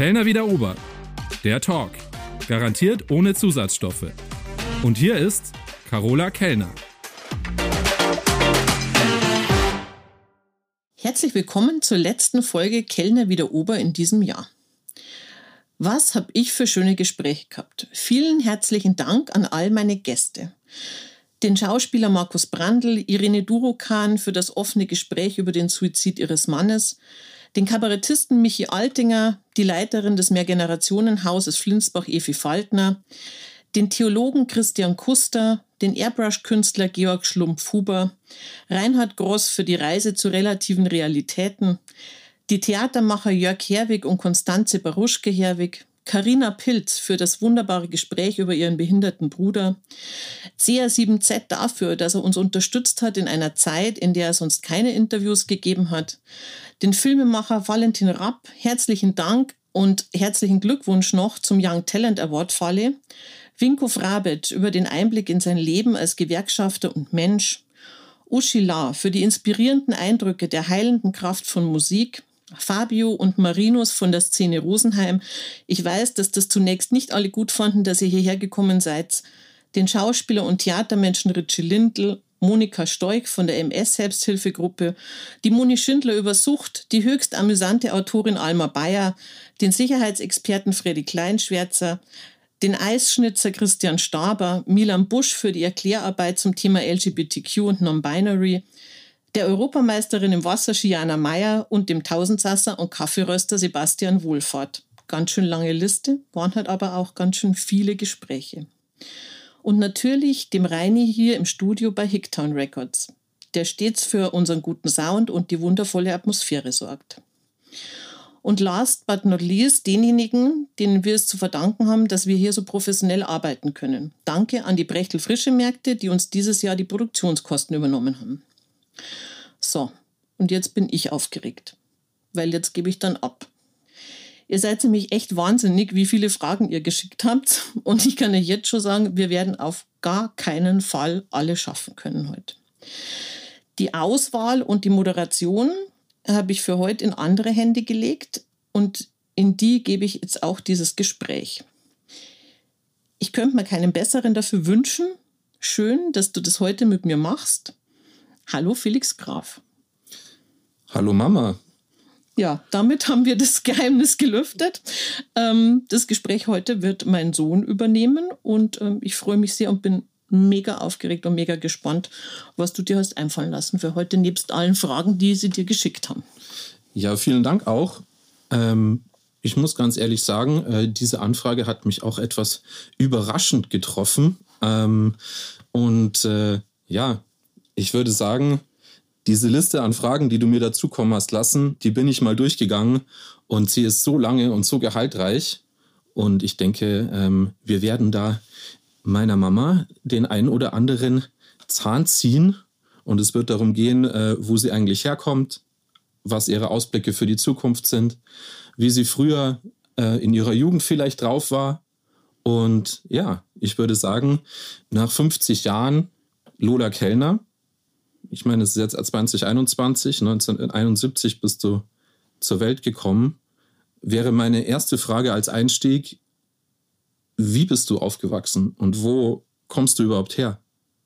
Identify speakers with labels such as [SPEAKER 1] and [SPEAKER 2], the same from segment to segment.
[SPEAKER 1] Kellner wie der Ober. Der Talk. Garantiert ohne Zusatzstoffe. Und hier ist Carola Kellner.
[SPEAKER 2] Herzlich willkommen zur letzten Folge Kellner wie der Ober in diesem Jahr. Was habe ich für schöne Gespräche gehabt? Vielen herzlichen Dank an all meine Gäste. Den Schauspieler Markus Brandl, Irene Durokan für das offene Gespräch über den Suizid ihres Mannes, den Kabarettisten Michi Altinger, die Leiterin des Mehrgenerationenhauses Flinsbach Evi Faltner, den Theologen Christian Kuster, den Airbrush-Künstler Georg Schlumpf-Huber, Reinhard Gross für die Reise zu relativen Realitäten, die Theatermacher Jörg Herwig und Konstanze Baruschke-Herwig, Carina Pilz für das wunderbare Gespräch über ihren behinderten Bruder, CR7Z dafür, dass er uns unterstützt hat in einer Zeit, in der es sonst keine Interviews gegeben hat, den Filmemacher Valentin Rapp, herzlichen Dank und herzlichen Glückwunsch noch zum Young Talent Award Falle, Vinko Frabet über den Einblick in sein Leben als Gewerkschafter und Mensch, Uschi La für die inspirierenden Eindrücke der heilenden Kraft von Musik, Fabio und Marinus von der Szene Rosenheim. Ich weiß, dass das zunächst nicht alle gut fanden, dass ihr hierher gekommen seid. Den Schauspieler und Theatermenschen Richie Lindl, Monika Stoik von der MS-Selbsthilfegruppe, die Moni Schindler über Sucht, die höchst amüsante Autorin Alma Bayer, den Sicherheitsexperten Freddy Kleinschwärzer, den Eisschnitzer Christian Staber, Milan Busch für die Erklärarbeit zum Thema LGBTQ und Non-Binary, der Europameisterin im Wasserski Jana Meyer und dem Tausendsasser und Kaffeeröster Sebastian Wohlfahrt. Ganz schön lange Liste, waren halt aber auch ganz schön viele Gespräche. Und natürlich dem Reini hier im Studio bei Hicktown Records, der stets für unseren guten Sound und die wundervolle Atmosphäre sorgt. Und last but not least denjenigen, denen wir es zu verdanken haben, dass wir hier so professionell arbeiten können. Danke an die Brechtel Frische Märkte, die uns dieses Jahr die Produktionskosten übernommen haben. So, und jetzt bin ich aufgeregt, weil jetzt gebe ich dann ab. Ihr seid nämlich echt wahnsinnig, wie viele Fragen ihr geschickt habt. Und ich kann euch jetzt schon sagen, wir werden auf gar keinen Fall alle schaffen können heute. Die Auswahl und die Moderation habe ich für heute in andere Hände gelegt und in die gebe ich jetzt auch dieses Gespräch. Ich könnte mir keinen besseren dafür wünschen. Schön, dass du das heute mit mir machst. Hallo Felix Graf.
[SPEAKER 3] Hallo Mama.
[SPEAKER 2] Ja, damit haben wir das Geheimnis gelüftet. Das Gespräch heute wird mein Sohn übernehmen und ich freue mich sehr und bin mega aufgeregt und mega gespannt, was du dir hast einfallen lassen für heute, nebst allen Fragen, die sie dir geschickt haben.
[SPEAKER 3] Ja, vielen Dank auch. Ich muss ganz ehrlich sagen, diese Anfrage hat mich auch etwas überraschend getroffen. Ich würde sagen, diese Liste an Fragen, die du mir dazukommen hast lassen, die bin ich mal durchgegangen und sie ist so lange und so gehaltreich. Und ich denke, wir werden da meiner Mama den einen oder anderen Zahn ziehen. Und es wird darum gehen, wo sie eigentlich herkommt, was ihre Ausblicke für die Zukunft sind, wie sie früher in ihrer Jugend vielleicht drauf war. Und ja, ich würde sagen, nach 50 Jahren Lola Kellner, ich meine, es ist jetzt 2021, 1971 bist du zur Welt gekommen, wäre meine erste Frage als Einstieg, wie bist du aufgewachsen und wo kommst du überhaupt her?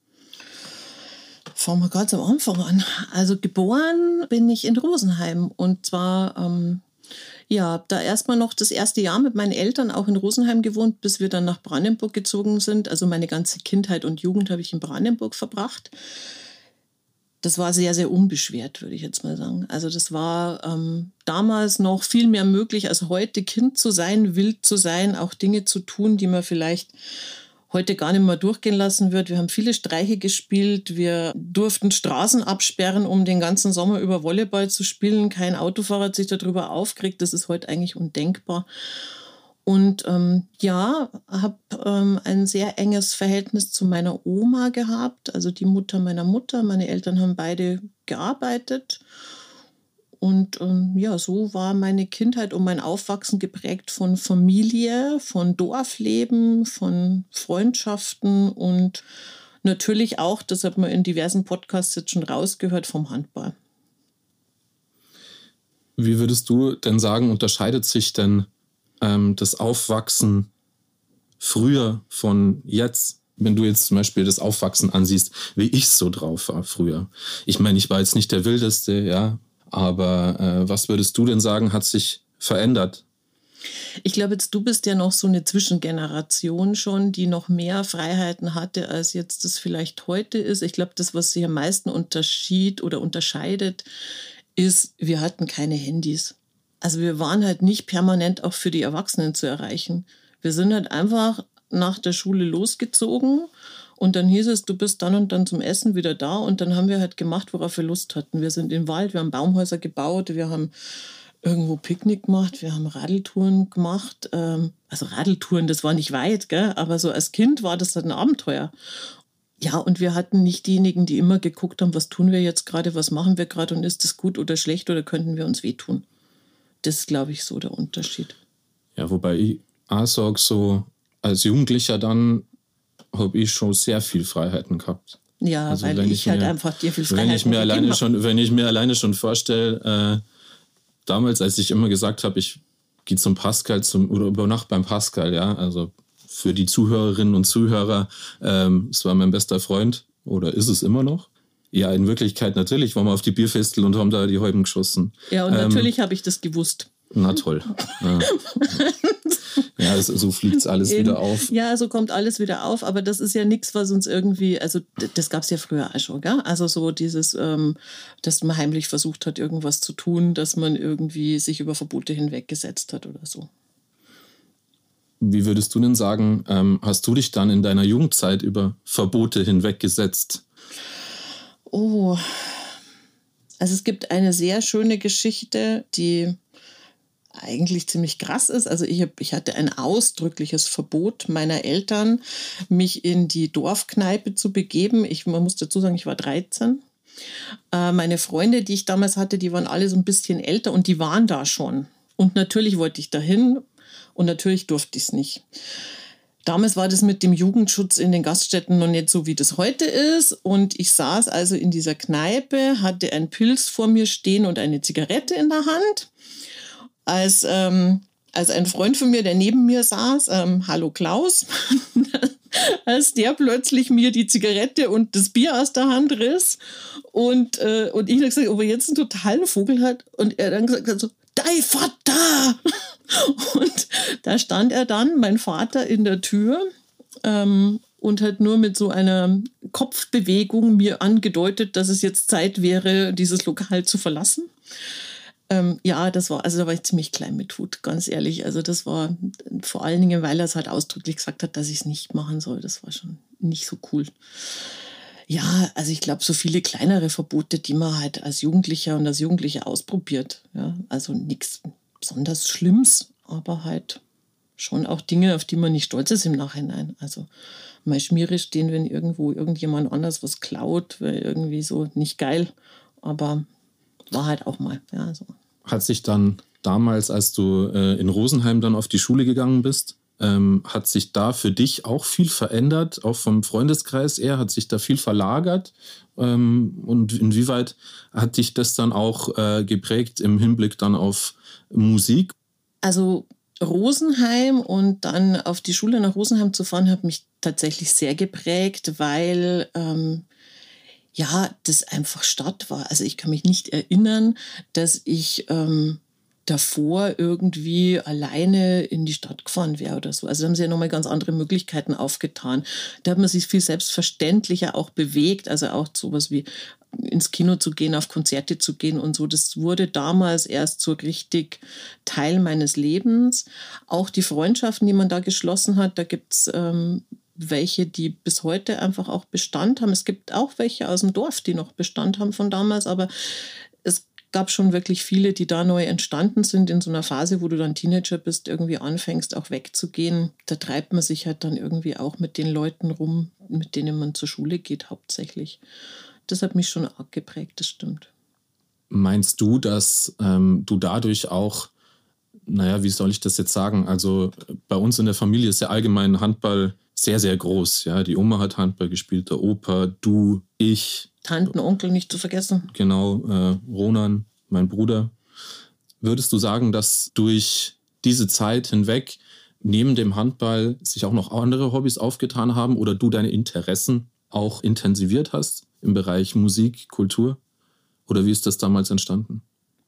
[SPEAKER 2] Fangen wir ganz am Anfang an. Also geboren bin ich in Rosenheim und zwar, da erstmal noch das erste Jahr mit meinen Eltern auch in Rosenheim gewohnt, bis wir dann nach Brandenburg gezogen sind. Also meine ganze Kindheit und Jugend habe ich in Brandenburg verbracht. Das war sehr, sehr unbeschwert, würde ich jetzt mal sagen. Also das war damals noch viel mehr möglich als heute, Kind zu sein, wild zu sein, auch Dinge zu tun, die man vielleicht heute gar nicht mehr durchgehen lassen wird. Wir haben viele Streiche gespielt, wir durften Straßen absperren, um den ganzen Sommer über Volleyball zu spielen. Kein Autofahrer hat sich darüber aufgeregt, das ist heute eigentlich undenkbar. Und habe ein sehr enges Verhältnis zu meiner Oma gehabt, also die Mutter meiner Mutter. Meine Eltern haben beide gearbeitet. Und so war meine Kindheit und mein Aufwachsen geprägt von Familie, von Dorfleben, von Freundschaften und natürlich auch, das hat man in diversen Podcasts jetzt schon rausgehört, vom Handball.
[SPEAKER 3] Wie würdest du denn sagen, unterscheidet sich denn das Aufwachsen früher von jetzt, wenn du jetzt zum Beispiel das Aufwachsen ansiehst, wie ich so drauf war früher. Ich meine, ich war jetzt nicht der Wildeste, ja, aber was würdest du denn sagen, hat sich verändert?
[SPEAKER 2] Ich glaube, jetzt du bist ja noch so eine Zwischengeneration schon, die noch mehr Freiheiten hatte, als jetzt das vielleicht heute ist. Ich glaube, das, was sich am meisten unterscheidet, ist, wir hatten keine Handys. Also wir waren halt nicht permanent auch für die Erwachsenen zu erreichen. Wir sind halt einfach nach der Schule losgezogen und dann hieß es, du bist dann und dann zum Essen wieder da und dann haben wir halt gemacht, worauf wir Lust hatten. Wir sind im Wald, wir haben Baumhäuser gebaut, wir haben irgendwo Picknick gemacht, wir haben Radeltouren gemacht. Also Radeltouren, das war nicht weit, gell? Aber so als Kind war das halt ein Abenteuer. Ja, und wir hatten nicht diejenigen, die immer geguckt haben, was tun wir jetzt gerade, was machen wir gerade und ist das gut oder schlecht oder könnten wir uns wehtun. Das ist, glaube ich, so der Unterschied.
[SPEAKER 3] Ja, wobei ich auch sage, so als Jugendlicher dann habe ich schon sehr viel Freiheiten gehabt.
[SPEAKER 2] Ja, also weil ich halt einfach dir viel Freiheit habe.
[SPEAKER 3] Wenn ich mir alleine schon vorstelle, damals, als ich immer gesagt habe, ich gehe zum Pascal oder übernachte beim Pascal, ja, also für die Zuhörerinnen und Zuhörer, es war mein bester Freund oder ist es immer noch. Ja, in Wirklichkeit natürlich waren wir auf die Bierfestel und haben da die Häuben geschossen.
[SPEAKER 2] Ja, und natürlich habe ich das gewusst.
[SPEAKER 3] Na toll. Ja, so fliegt alles wieder auf.
[SPEAKER 2] Ja, so kommt alles wieder auf, aber das ist ja nichts, was uns irgendwie, also das gab es ja früher auch schon, gell? Also so dieses, dass man heimlich versucht hat, irgendwas zu tun, dass man irgendwie sich über Verbote hinweggesetzt hat oder so.
[SPEAKER 3] Wie würdest du denn sagen, hast du dich dann in deiner Jugendzeit über Verbote hinweggesetzt?
[SPEAKER 2] Oh, also es gibt eine sehr schöne Geschichte, die eigentlich ziemlich krass ist. Also ich hatte ein ausdrückliches Verbot meiner Eltern, mich in die Dorfkneipe zu begeben. Man muss dazu sagen, ich war 13. Meine Freunde, die ich damals hatte, die waren alle so ein bisschen älter und die waren da schon. Und natürlich wollte ich dahin und natürlich durfte ich es nicht. Damals war das mit dem Jugendschutz in den Gaststätten noch nicht so, wie das heute ist. Und ich saß also in dieser Kneipe, hatte einen Pils vor mir stehen und eine Zigarette in der Hand. Als ein Freund von mir, der neben mir saß, hallo Klaus, als der plötzlich mir die Zigarette und das Bier aus der Hand riss und ich habe gesagt, ob er jetzt einen totalen Vogel hat und er dann gesagt hat so, dein Vater! Und da stand er dann, mein Vater, in der Tür und hat nur mit so einer Kopfbewegung mir angedeutet, dass es jetzt Zeit wäre, dieses Lokal zu verlassen. Ja, da war ich ziemlich klein mit Hut, ganz ehrlich. Also das war vor allen Dingen, weil er es halt ausdrücklich gesagt hat, dass ich es nicht machen soll. Das war schon nicht so cool. Ja, also ich glaube, so viele kleinere Verbote, die man halt als Jugendlicher und als Jugendliche ausprobiert. Ja, also nichts besonders Schlimmes, aber halt schon auch Dinge, auf die man nicht stolz ist im Nachhinein. Also mal schmierig stehen, wenn irgendwo irgendjemand anders was klaut, wäre irgendwie so nicht geil, aber war halt auch mal. Ja, so.
[SPEAKER 3] Hat sich dann damals, als du in Rosenheim dann auf die Schule gegangen bist, hat sich da für dich auch viel verändert, auch vom Freundeskreis her, hat sich da viel verlagert? Und inwieweit hat dich das dann auch geprägt im Hinblick dann auf Musik?
[SPEAKER 2] Also Rosenheim und dann auf die Schule nach Rosenheim zu fahren, hat mich tatsächlich sehr geprägt, weil das einfach Stadt war. Also ich kann mich nicht erinnern, dass ich davor irgendwie alleine in die Stadt gefahren wäre oder so. Also da haben sie ja nochmal ganz andere Möglichkeiten aufgetan. Da hat man sich viel selbstverständlicher auch bewegt, also auch sowas wie ins Kino zu gehen, auf Konzerte zu gehen und so. Das wurde damals erst so richtig Teil meines Lebens. Auch die Freundschaften, die man da geschlossen hat, da gibt es welche, die bis heute einfach auch Bestand haben. Es gibt auch welche aus dem Dorf, die noch Bestand haben von damals, aber es gab schon wirklich viele, die da neu entstanden sind in so einer Phase, wo du dann Teenager bist, irgendwie anfängst auch wegzugehen. Da treibt man sich halt dann irgendwie auch mit den Leuten rum, mit denen man zur Schule geht hauptsächlich. Das hat mich schon arg geprägt, das stimmt.
[SPEAKER 3] Meinst du, dass du dadurch auch, wie soll ich das jetzt sagen, also bei uns in der Familie ist ja allgemein Handball sehr, sehr groß. Ja? Die Oma hat Handball gespielt, der Opa, du, ich.
[SPEAKER 2] Tanten, Onkel nicht zu vergessen.
[SPEAKER 3] Genau, Ronan, mein Bruder. Würdest du sagen, dass durch diese Zeit hinweg neben dem Handball sich auch noch andere Hobbys aufgetan haben oder du deine Interessen auch intensiviert hast im Bereich Musik, Kultur? Oder wie ist das damals entstanden?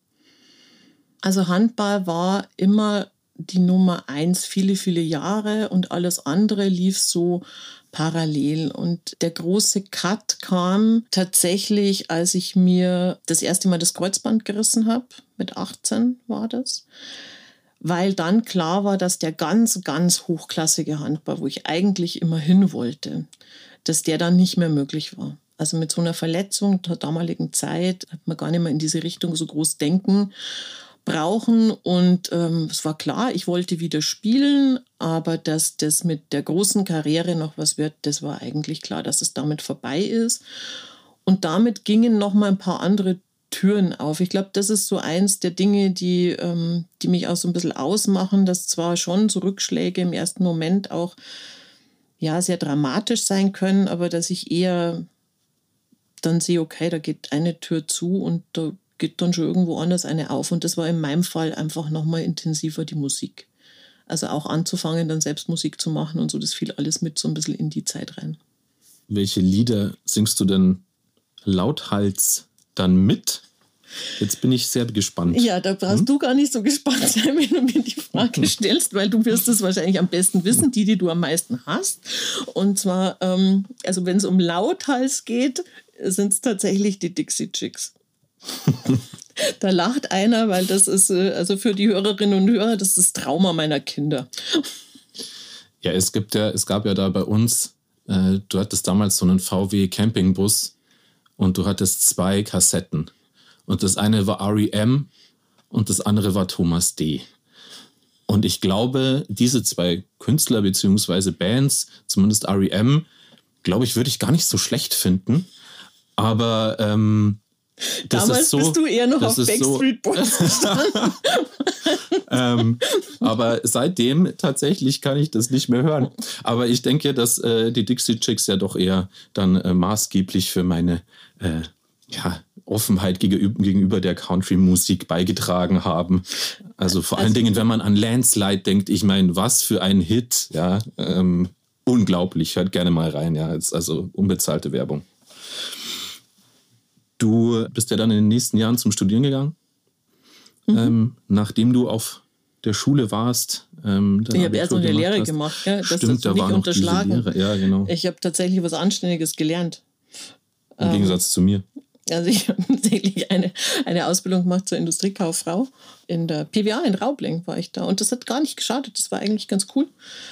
[SPEAKER 2] Also Handball war immer die Nummer 1 viele, viele Jahre und alles andere lief so parallel. Und der große Cut kam tatsächlich, als ich mir das erste Mal das Kreuzband gerissen habe. Mit 18 war das. Weil dann klar war, dass der ganz, ganz hochklassige Handball, wo ich eigentlich immer hin wollte, dass der dann nicht mehr möglich war. Also mit so einer Verletzung der damaligen Zeit hat man gar nicht mehr in diese Richtung so groß denken brauchen. Und es war klar, ich wollte wieder spielen, aber dass das mit der großen Karriere noch was wird, das war eigentlich klar, dass es damit vorbei ist. Und damit gingen noch mal ein paar andere Türen auf. Ich glaube, das ist so eins der Dinge, die mich auch so ein bisschen ausmachen, dass zwar schon so Rückschläge im ersten Moment auch ja, sehr dramatisch sein können, aber dass ich eher dann sehe, okay, da geht eine Tür zu und da geht dann schon irgendwo anders eine auf. Und das war in meinem Fall einfach nochmal intensiver die Musik. Also auch anzufangen, dann selbst Musik zu machen und so, das fiel alles mit so ein bisschen in die Zeit rein.
[SPEAKER 3] Welche Lieder singst du denn lauthals dann mit? Jetzt bin ich sehr gespannt.
[SPEAKER 2] Ja, da brauchst du gar nicht so gespannt sein, wenn du mir die Frage stellst, weil du wirst es wahrscheinlich am besten wissen, die du am meisten hast. Und zwar, also wenn es um lauthals geht, sind es tatsächlich die Dixie Chicks. Da lacht einer, weil das ist, also für die Hörerinnen und Hörer, das ist das Trauma meiner Kinder.
[SPEAKER 3] Ja, es gab ja da bei uns, du hattest damals so einen VW Campingbus und du hattest 2 Kassetten. Und das eine war R.E.M. und das andere war Thomas D. Und ich glaube, diese 2 Künstler bzw. Bands, zumindest R.E.M., glaube ich, würde ich gar nicht so schlecht finden. Aber das
[SPEAKER 2] damals
[SPEAKER 3] ist so,
[SPEAKER 2] bist du eher noch auf Backstreet Boys gestanden.
[SPEAKER 3] Aber seitdem tatsächlich kann ich das nicht mehr hören. Aber ich denke, dass die Dixie Chicks ja doch eher dann maßgeblich für meine Offenheit gegenüber der Country-Musik beigetragen haben. Also vor allen Dingen, wenn man an Landslide denkt, ich meine, was für ein Hit, ja, unglaublich, hört gerne mal rein, ja, ist also unbezahlte Werbung. Du bist ja dann in den nächsten Jahren zum Studieren gegangen, nachdem du auf der Schule warst.
[SPEAKER 2] Ich habe erst noch eine Lehre gemacht, gell? Das
[SPEAKER 3] Stimmt, da
[SPEAKER 2] nicht
[SPEAKER 3] war noch
[SPEAKER 2] unterschlagen.
[SPEAKER 3] Diese Lehre. Ja, genau.
[SPEAKER 2] Ich habe tatsächlich was Anständiges gelernt.
[SPEAKER 3] Im Gegensatz zu mir.
[SPEAKER 2] Also ich habe tatsächlich eine Ausbildung gemacht zur Industriekauffrau. In der PWA in Raubling war ich da. Und das hat gar nicht geschadet. Das war eigentlich ganz cool.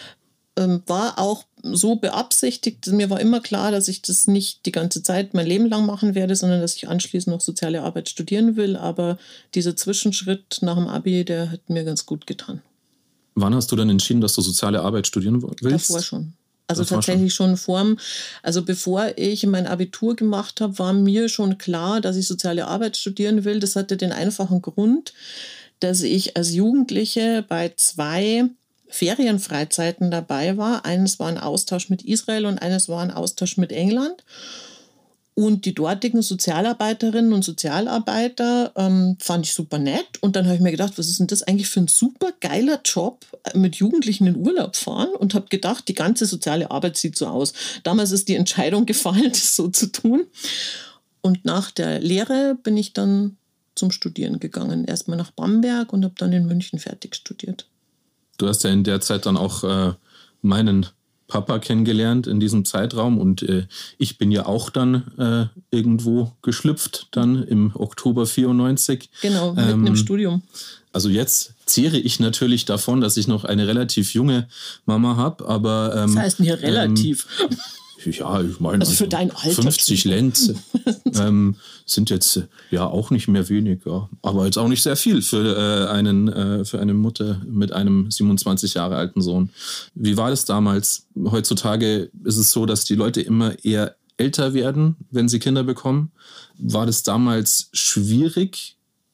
[SPEAKER 2] War auch so beabsichtigt. Mir war immer klar, dass ich das nicht die ganze Zeit mein Leben lang machen werde, sondern dass ich anschließend noch soziale Arbeit studieren will. Aber dieser Zwischenschritt nach dem Abi, der hat mir ganz gut getan.
[SPEAKER 3] Wann hast du dann entschieden, dass du soziale Arbeit studieren willst?
[SPEAKER 2] Davor schon. Also tatsächlich schon also bevor ich mein Abitur gemacht habe, war mir schon klar, dass ich soziale Arbeit studieren will. Das hatte den einfachen Grund, dass ich als Jugendliche bei 2 Ferienfreizeiten dabei war. Eines war ein Austausch mit Israel und eines war ein Austausch mit England. Und die dortigen Sozialarbeiterinnen und Sozialarbeiter fand ich super nett. Und dann habe ich mir gedacht, was ist denn das eigentlich für ein super geiler Job, mit Jugendlichen in Urlaub fahren? Und habe gedacht, die ganze soziale Arbeit sieht so aus. Damals ist die Entscheidung gefallen, das so zu tun. Und nach der Lehre bin ich dann zum Studieren gegangen. Erstmal nach Bamberg und habe dann in München fertig studiert.
[SPEAKER 3] Du hast ja in der Zeit dann auch meinen Papa kennengelernt in diesem Zeitraum und ich bin ja auch dann irgendwo geschlüpft, dann im Oktober 94.
[SPEAKER 2] Genau, mitten im Studium.
[SPEAKER 3] Also jetzt zehre ich natürlich davon, dass ich noch eine relativ junge Mama habe, aber...
[SPEAKER 2] das heißt mir relativ.
[SPEAKER 3] Ja, ich meine,
[SPEAKER 2] also für dein Alter
[SPEAKER 3] 50 Lenz sind jetzt ja auch nicht mehr wenig, ja. Aber jetzt auch nicht sehr viel für eine Mutter mit einem 27 Jahre alten Sohn. Wie war das damals? Heutzutage ist es so, dass die Leute immer eher älter werden, wenn sie Kinder bekommen. War das damals schwierig?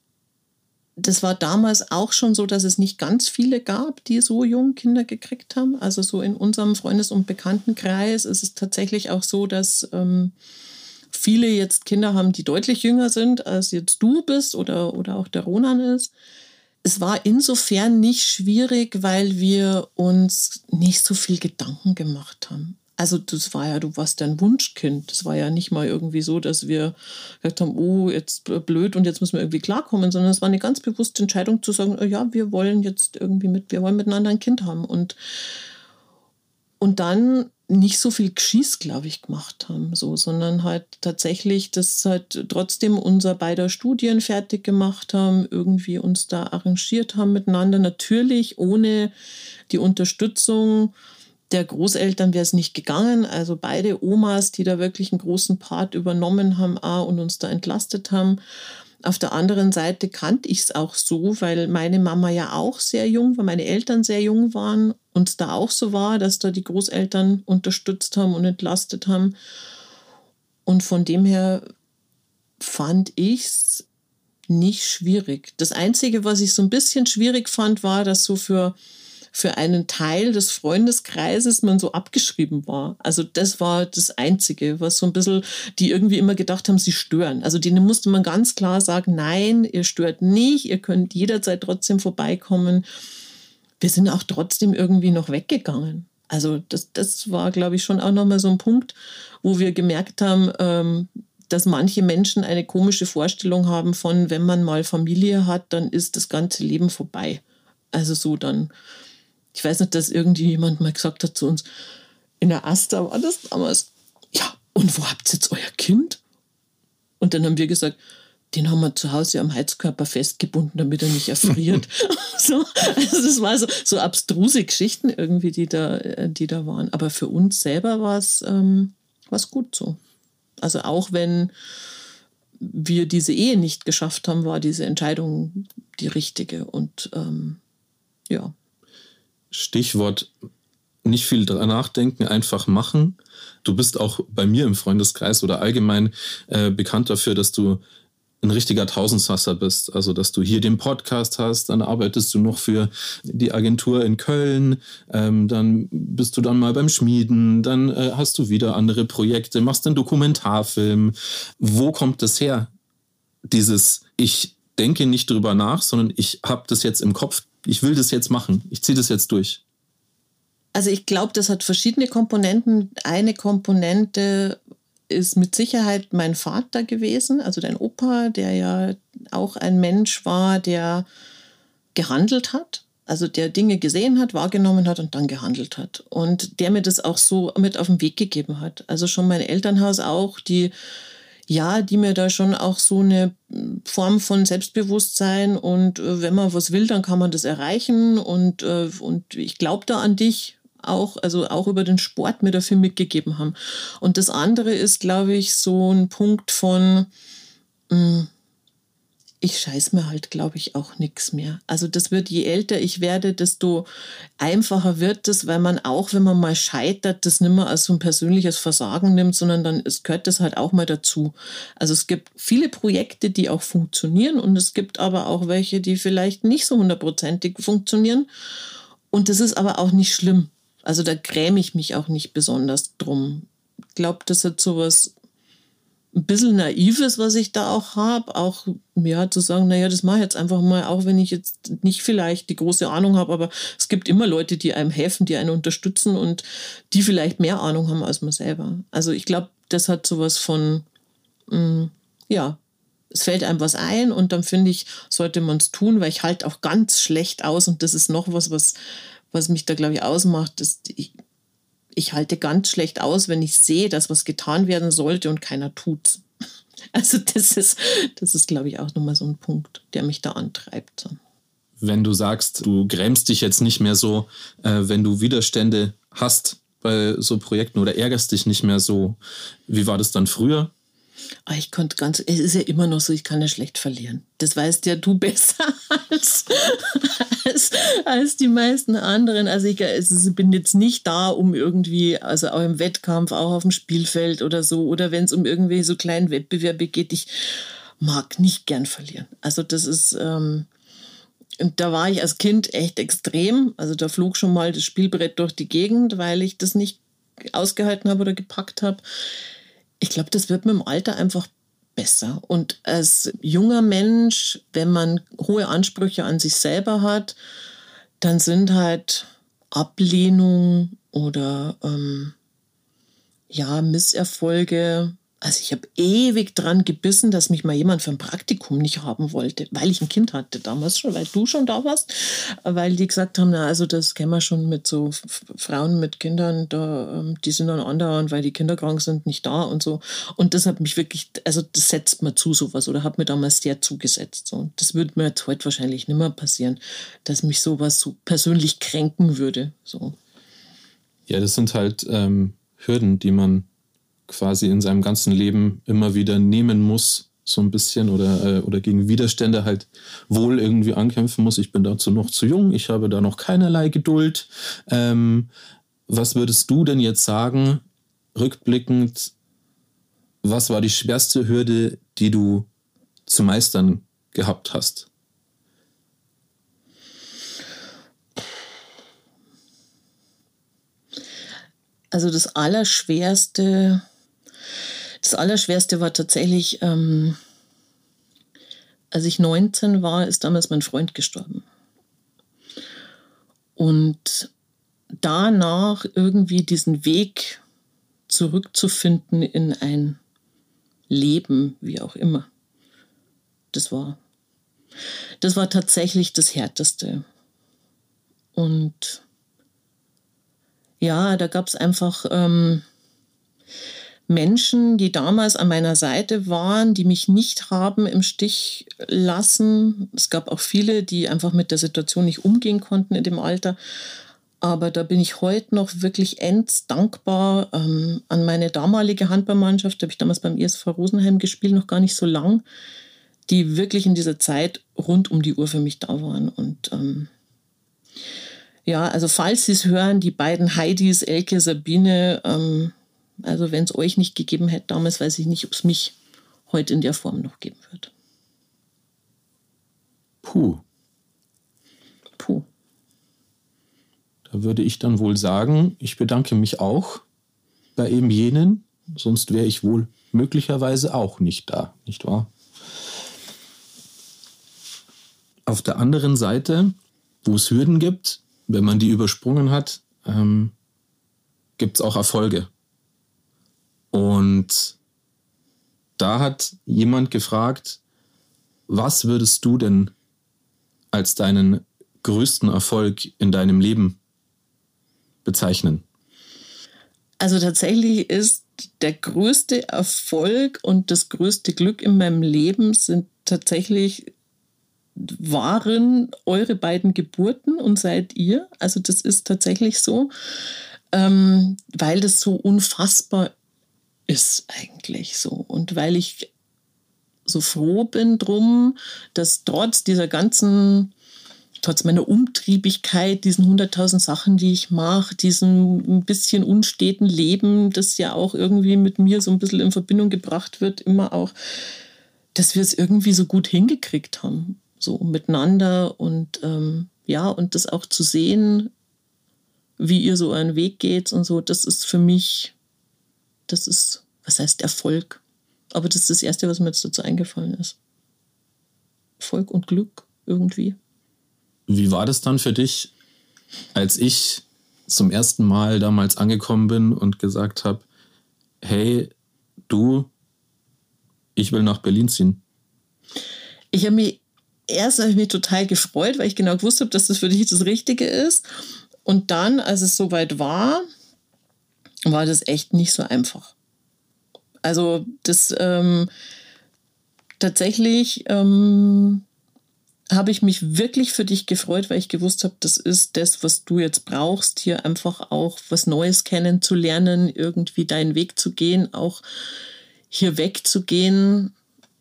[SPEAKER 2] Das war damals auch schon so, dass es nicht ganz viele gab, die so jung Kinder gekriegt haben. Also so in unserem Freundes- und Bekanntenkreis ist es tatsächlich auch so, dass viele jetzt Kinder haben, die deutlich jünger sind, als jetzt du bist oder auch der Ronan ist. es war insofern nicht schwierig, weil wir uns nicht so viel Gedanken gemacht haben. Also das war ja, du warst ja ein Wunschkind. Das war ja nicht mal irgendwie so, dass wir gesagt haben, oh, jetzt blöd und jetzt müssen wir irgendwie klarkommen, sondern es war eine ganz bewusste Entscheidung zu sagen, oh ja, wir wollen jetzt irgendwie wir wollen miteinander ein Kind haben. Und dann nicht so viel Geschieß, glaube ich, gemacht haben, so, sondern halt tatsächlich das halt trotzdem unser beider Studien fertig gemacht haben, irgendwie uns da arrangiert haben miteinander. Natürlich ohne die Unterstützung der Großeltern wäre es nicht gegangen. Also beide Omas, die da wirklich einen großen Part übernommen haben und uns da entlastet haben. Auf der anderen Seite kannte ich es auch so, weil meine Mama ja auch sehr jung war, meine Eltern sehr jung waren und es da auch so war, dass da die Großeltern unterstützt haben und entlastet haben. Und von dem her fand ich es nicht schwierig. Das Einzige, was ich so ein bisschen schwierig fand, war, dass so für einen Teil des Freundeskreises man so abgeschrieben war. Also das war das Einzige, was so ein bisschen, die irgendwie immer gedacht haben, sie stören. Also denen musste man ganz klar sagen, nein, ihr stört nicht, ihr könnt jederzeit trotzdem vorbeikommen. Wir sind auch trotzdem irgendwie noch weggegangen. Also das war, glaube ich, schon auch nochmal so ein Punkt, wo wir gemerkt haben, dass manche Menschen eine komische Vorstellung haben von, wenn man mal Familie hat, dann ist das ganze Leben vorbei. Also so dann... Ich weiß nicht, dass irgendjemand mal gesagt hat zu uns, in der Asta war das damals, ja, und wo habt ihr jetzt euer Kind? Und dann haben wir gesagt, den haben wir zu Hause am Heizkörper festgebunden, damit er nicht erfriert. So, also das war so abstruse Geschichten irgendwie, die da waren. Aber für uns selber war es gut so. Also auch wenn wir diese Ehe nicht geschafft haben, war diese Entscheidung die richtige. Und ja.
[SPEAKER 3] Stichwort nicht viel dran nachdenken, einfach machen. Du bist auch bei mir im Freundeskreis oder allgemein bekannt dafür, dass du ein richtiger Tausendsasser bist. Also, dass du hier den Podcast hast, dann arbeitest du noch für die Agentur in Köln, dann bist du dann mal beim Schmieden, dann hast du wieder andere Projekte, machst einen Dokumentarfilm. Wo kommt das her? Dieses, ich denke nicht drüber nach, sondern ich habe das jetzt im Kopf, ich will das jetzt machen, ich ziehe das jetzt durch.
[SPEAKER 2] Also ich glaube, das hat verschiedene Komponenten. Eine Komponente ist mit Sicherheit mein Vater gewesen, also dein Opa, der ja auch ein Mensch war, der gehandelt hat, also der Dinge gesehen hat, wahrgenommen hat und dann gehandelt hat. Und der mir das auch so mit auf den Weg gegeben hat. Also schon mein Elternhaus auch, die mir da schon auch so eine Form von Selbstbewusstsein und wenn man was will, dann kann man das erreichen und ich glaube da an dich auch, also auch über den Sport mir dafür mitgegeben haben. Und das andere ist, glaube ich, so ein Punkt von, ich scheiß mir halt, glaube ich, auch nichts mehr. Also das wird, je älter ich werde, desto einfacher wird es, weil man auch, wenn man mal scheitert, das nicht mehr als so ein persönliches Versagen nimmt, sondern dann gehört das halt auch mal dazu. Also es gibt viele Projekte, die auch funktionieren und es gibt aber auch welche, die vielleicht nicht so 100%ig funktionieren. Und das ist aber auch nicht schlimm. Also da gräme ich mich auch nicht besonders drum. Ich glaube, das hat sowas ein bisschen Naives, was ich da auch habe, auch zu sagen, naja, das mache ich jetzt einfach mal, auch wenn ich jetzt nicht vielleicht die große Ahnung habe, aber es gibt immer Leute, die einem helfen, die einen unterstützen und die vielleicht mehr Ahnung haben als man selber. Also ich glaube, das hat sowas von, es fällt einem was ein und dann finde ich, sollte man es tun, weil ich halte auch ganz schlecht aus und das ist noch was mich da, glaube ich, ausmacht, ist, ich halte ganz schlecht aus, wenn ich sehe, dass was getan werden sollte und keiner tut's. Also das ist, glaube ich, auch nochmal so ein Punkt, der mich da antreibt.
[SPEAKER 3] Wenn du sagst, du grämst dich jetzt nicht mehr so, wenn du Widerstände hast bei so Projekten oder ärgerst dich nicht mehr so, wie war das dann früher?
[SPEAKER 2] Es ist ja immer noch so, ich kann ja schlecht verlieren. Das weißt ja du besser als die meisten anderen. Also ich bin jetzt nicht da, um irgendwie, also auch im Wettkampf, auch auf dem Spielfeld oder so, oder wenn es um irgendwie so kleinen Wettbewerbe geht, ich mag nicht gern verlieren. Also das ist, und da war ich als Kind echt extrem. Also da flog schon mal das Spielbrett durch die Gegend, weil ich das nicht ausgehalten habe oder gepackt habe. Ich glaube, das wird mit dem Alter einfach besser. Und als junger Mensch, wenn man hohe Ansprüche an sich selber hat, dann sind halt Ablehnung oder Misserfolge. Also ich habe ewig dran gebissen, dass mich mal jemand für ein Praktikum nicht haben wollte, weil ich ein Kind hatte damals schon, weil du schon da warst, weil die gesagt haben, na also das kennen wir schon mit so Frauen mit Kindern, die sind dann andauernd, weil die Kinder krank sind, nicht da und so. Und das hat mich wirklich, also das setzt mir zu sowas oder hat mir damals sehr zugesetzt. So. Das würde mir jetzt heute wahrscheinlich nicht mehr passieren, dass mich sowas so persönlich kränken würde. So.
[SPEAKER 3] Ja, das sind halt Hürden, die man quasi in seinem ganzen Leben immer wieder nehmen muss, so ein bisschen, oder gegen Widerstände halt wohl irgendwie ankämpfen muss. Ich bin dazu noch zu jung, ich habe da noch keinerlei Geduld. Was würdest du denn jetzt sagen, rückblickend, was war die schwerste Hürde, die du zu meistern gehabt hast?
[SPEAKER 2] Also das Allerschwerste war tatsächlich, als ich 19 war, ist damals mein Freund gestorben. Und danach irgendwie diesen Weg zurückzufinden in ein Leben, wie auch immer. Das war tatsächlich das Härteste. Und ja, da gab es einfach Menschen, die damals an meiner Seite waren, die mich nicht haben im Stich lassen. Es gab auch viele, die einfach mit der Situation nicht umgehen konnten in dem Alter. Aber da bin ich heute noch wirklich dankbar an meine damalige Handballmannschaft. Da habe ich damals beim ESV Rosenheim gespielt, noch gar nicht so lang, die wirklich in dieser Zeit rund um die Uhr für mich da waren. Und also falls Sie es hören, die beiden Heidis, Elke, Sabine, also wenn es euch nicht gegeben hätte damals, weiß ich nicht, ob es mich heute in der Form noch geben wird.
[SPEAKER 3] Puh. Da würde ich dann wohl sagen, ich bedanke mich auch bei eben jenen, sonst wäre ich wohl möglicherweise auch nicht da, nicht wahr? Auf der anderen Seite, wo es Hürden gibt, wenn man die übersprungen hat, gibt es auch Erfolge. Und da hat jemand gefragt, was würdest du denn als deinen größten Erfolg in deinem Leben bezeichnen?
[SPEAKER 2] Also tatsächlich ist der größte Erfolg und das größte Glück in meinem Leben waren eure beiden Geburten und seid ihr. Also das ist tatsächlich so, weil das so unfassbar ist eigentlich so. Und weil ich so froh bin drum, dass trotz meiner Umtriebigkeit, diesen 100.000 Sachen, die ich mache, diesem ein bisschen unsteten Leben, das ja auch irgendwie mit mir so ein bisschen in Verbindung gebracht wird, immer auch, dass wir es irgendwie so gut hingekriegt haben, so miteinander und und das auch zu sehen, wie ihr so einen Weg geht und so, das ist für mich, was heißt Erfolg? Aber das ist das Erste, was mir jetzt dazu eingefallen ist. Erfolg und Glück irgendwie.
[SPEAKER 3] Wie war das dann für dich, als ich zum ersten Mal damals angekommen bin und gesagt habe, hey, du, ich will nach Berlin ziehen?
[SPEAKER 2] Ich habe mich total gefreut, weil ich genau gewusst habe, dass das für dich das Richtige ist. Und dann, als es soweit war das echt nicht so einfach. Also das tatsächlich habe ich mich wirklich für dich gefreut, weil ich gewusst habe, das ist das, was du jetzt brauchst, hier einfach auch was Neues kennenzulernen, irgendwie deinen Weg zu gehen, auch hier wegzugehen.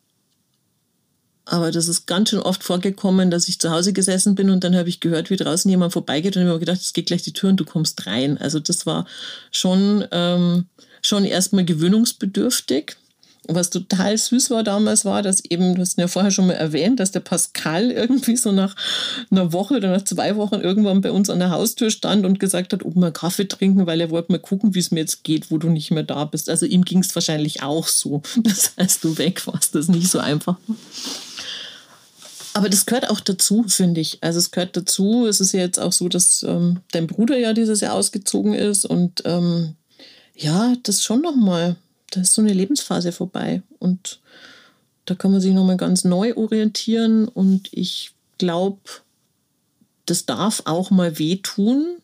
[SPEAKER 2] Aber das ist ganz schön oft vorgekommen, dass ich zu Hause gesessen bin und dann habe ich gehört, wie draußen jemand vorbeigeht und ich habe mir gedacht, es geht gleich die Tür und du kommst rein. Also das war schon erstmal gewöhnungsbedürftig. Was total süß war damals, war, dass eben, du hast ja vorher schon mal erwähnt, dass der Pascal irgendwie so nach einer Woche oder nach 2 Wochen irgendwann bei uns an der Haustür stand und gesagt hat, ob wir Kaffee trinken, weil er wollte mal gucken, wie es mir jetzt geht, wo du nicht mehr da bist. Also ihm ging es wahrscheinlich auch so, dass als du weg warst, das nicht so einfach war. Aber das gehört auch dazu, finde ich. Also es gehört dazu. Es ist ja jetzt auch so, dass dein Bruder ja dieses Jahr ausgezogen ist und ja, das schon nochmal. Da ist so eine Lebensphase vorbei und da kann man sich nochmal ganz neu orientieren und ich glaube, das darf auch mal wehtun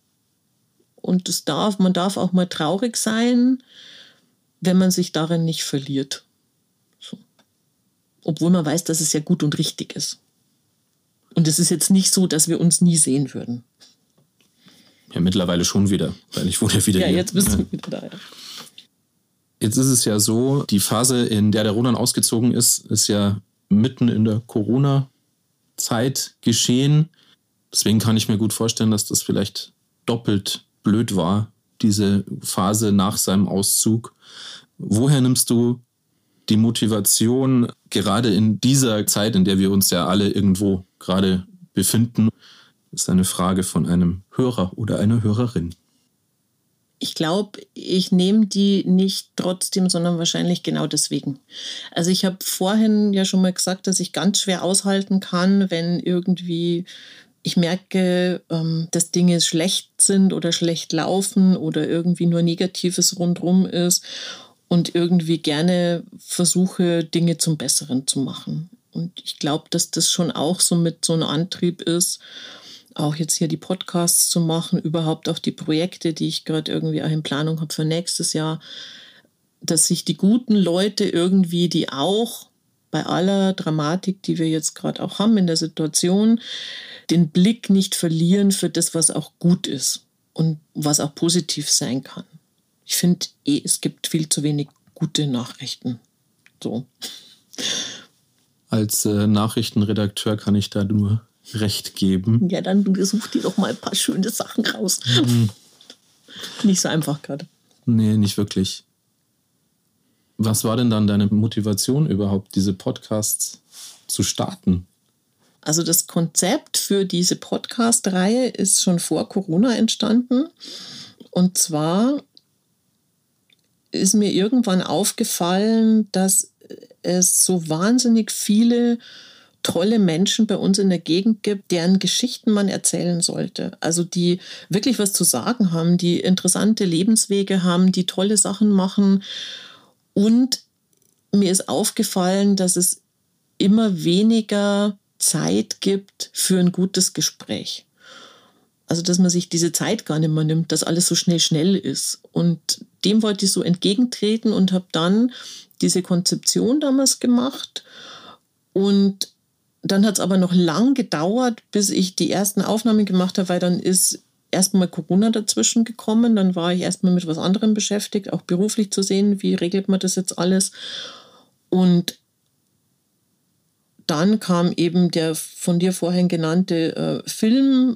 [SPEAKER 2] und man darf auch mal traurig sein, wenn man sich darin nicht verliert. So. Obwohl man weiß, dass es ja gut und richtig ist. Und es ist jetzt nicht so, dass wir uns nie sehen würden.
[SPEAKER 3] Ja, mittlerweile schon wieder, weil ich wohne ja wieder hier.
[SPEAKER 2] Ja, jetzt bist du wieder da, ja.
[SPEAKER 3] Jetzt ist es ja so, die Phase, in der Ronan ausgezogen ist ja mitten in der Corona-Zeit geschehen. Deswegen kann ich mir gut vorstellen, dass das vielleicht doppelt blöd war, diese Phase nach seinem Auszug. Woher nimmst du die Motivation, gerade in dieser Zeit, in der wir uns ja alle irgendwo gerade befinden? Das ist eine Frage von einem Hörer oder einer Hörerin.
[SPEAKER 2] Ich glaube, ich nehme die nicht trotzdem, sondern wahrscheinlich genau deswegen. Also ich habe vorhin ja schon mal gesagt, dass ich ganz schwer aushalten kann, wenn irgendwie ich merke, dass Dinge schlecht sind oder schlecht laufen oder irgendwie nur Negatives rundherum ist und irgendwie gerne versuche, Dinge zum Besseren zu machen. Und ich glaube, dass das schon auch so mit so einem Antrieb ist, auch jetzt hier die Podcasts zu machen, überhaupt auch die Projekte, die ich gerade irgendwie auch in Planung habe für nächstes Jahr, dass sich die guten Leute irgendwie, die auch bei aller Dramatik, die wir jetzt gerade auch haben in der Situation, den Blick nicht verlieren für das, was auch gut ist und was auch positiv sein kann. Ich finde es gibt viel zu wenig gute Nachrichten. So.
[SPEAKER 3] Als Nachrichtenredakteur kann ich da nur recht geben.
[SPEAKER 2] Ja, dann such dir doch mal ein paar schöne Sachen raus. Nicht so einfach gerade.
[SPEAKER 3] Nee, nicht wirklich. Was war denn dann deine Motivation überhaupt, diese Podcasts zu starten?
[SPEAKER 2] Also das Konzept für diese Podcast-Reihe ist schon vor Corona entstanden. Und zwar ist mir irgendwann aufgefallen, dass es so wahnsinnig viele tolle Menschen bei uns in der Gegend gibt, deren Geschichten man erzählen sollte. Also die wirklich was zu sagen haben, die interessante Lebenswege haben, die tolle Sachen machen. Und mir ist aufgefallen, dass es immer weniger Zeit gibt für ein gutes Gespräch. Also dass man sich diese Zeit gar nicht mehr nimmt, dass alles so schnell ist. Und dem wollte ich so entgegentreten und habe dann diese Konzeption damals gemacht. Und dann hat es aber noch lang gedauert, bis ich die ersten Aufnahmen gemacht habe, weil dann ist erstmal Corona dazwischen gekommen. Dann war ich erstmal mit was anderem beschäftigt, auch beruflich zu sehen, wie regelt man das jetzt alles. Und dann kam eben der von dir vorhin genannte Film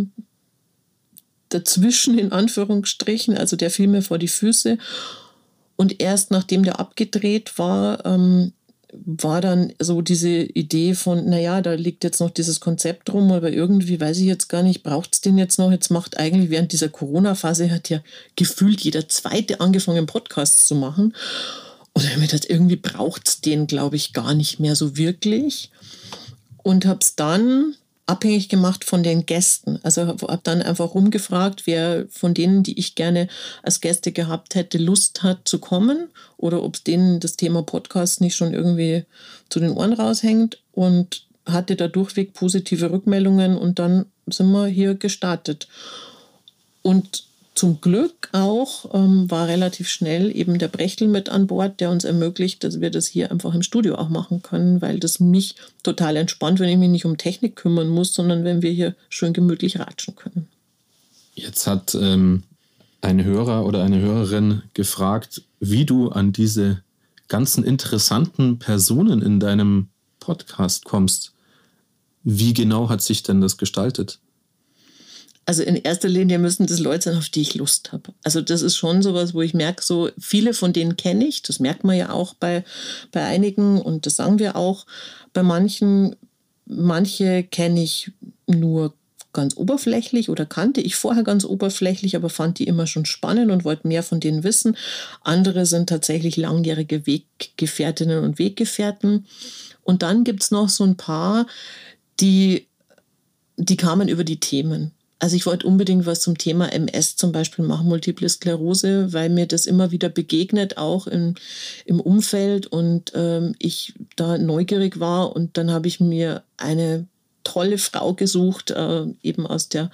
[SPEAKER 2] dazwischen, in Anführungsstrichen, also der fiel mir vor die Füße. Und erst nachdem der abgedreht war, war dann so diese Idee von, naja, da liegt jetzt noch dieses Konzept rum, aber irgendwie weiß ich jetzt gar nicht, braucht es den jetzt noch? Jetzt macht eigentlich während dieser Corona-Phase hat ja gefühlt jeder Zweite angefangen, Podcasts zu machen. Und ich habe mir gedacht, irgendwie braucht es den, glaube ich, gar nicht mehr so wirklich. Und habe es dann abhängig gemacht von den Gästen. Also habe dann einfach rumgefragt, wer von denen, die ich gerne als Gäste gehabt hätte, Lust hat zu kommen oder ob es denen das Thema Podcast nicht schon irgendwie zu den Ohren raushängt, und hatte da durchweg positive Rückmeldungen, und dann sind wir hier gestartet. Und zum Glück auch war relativ schnell eben der Brechtel mit an Bord, der uns ermöglicht, dass wir das hier einfach im Studio auch machen können, weil das mich total entspannt, wenn ich mich nicht um Technik kümmern muss, sondern wenn wir hier schön gemütlich ratschen können.
[SPEAKER 3] Jetzt hat ein Hörer oder eine Hörerin gefragt, wie du an diese ganzen interessanten Personen in deinem Podcast kommst. Wie genau hat sich denn das gestaltet?
[SPEAKER 2] Also in erster Linie müssen das Leute sein, auf die ich Lust habe. Also das ist schon sowas, wo ich merke, so viele von denen kenne ich. Das merkt man ja auch bei einigen und das sagen wir auch bei manchen. Manche kenne ich nur ganz oberflächlich oder kannte ich vorher ganz oberflächlich, aber fand die immer schon spannend und wollte mehr von denen wissen. Andere sind tatsächlich langjährige Weggefährtinnen und Weggefährten. Und dann gibt es noch so ein paar, die kamen über die Themen. Also ich wollte unbedingt was zum Thema MS zum Beispiel machen, Multiple Sklerose, weil mir das immer wieder begegnet, auch im Umfeld und ich da neugierig war. Und dann habe ich mir eine tolle Frau gesucht, eben aus der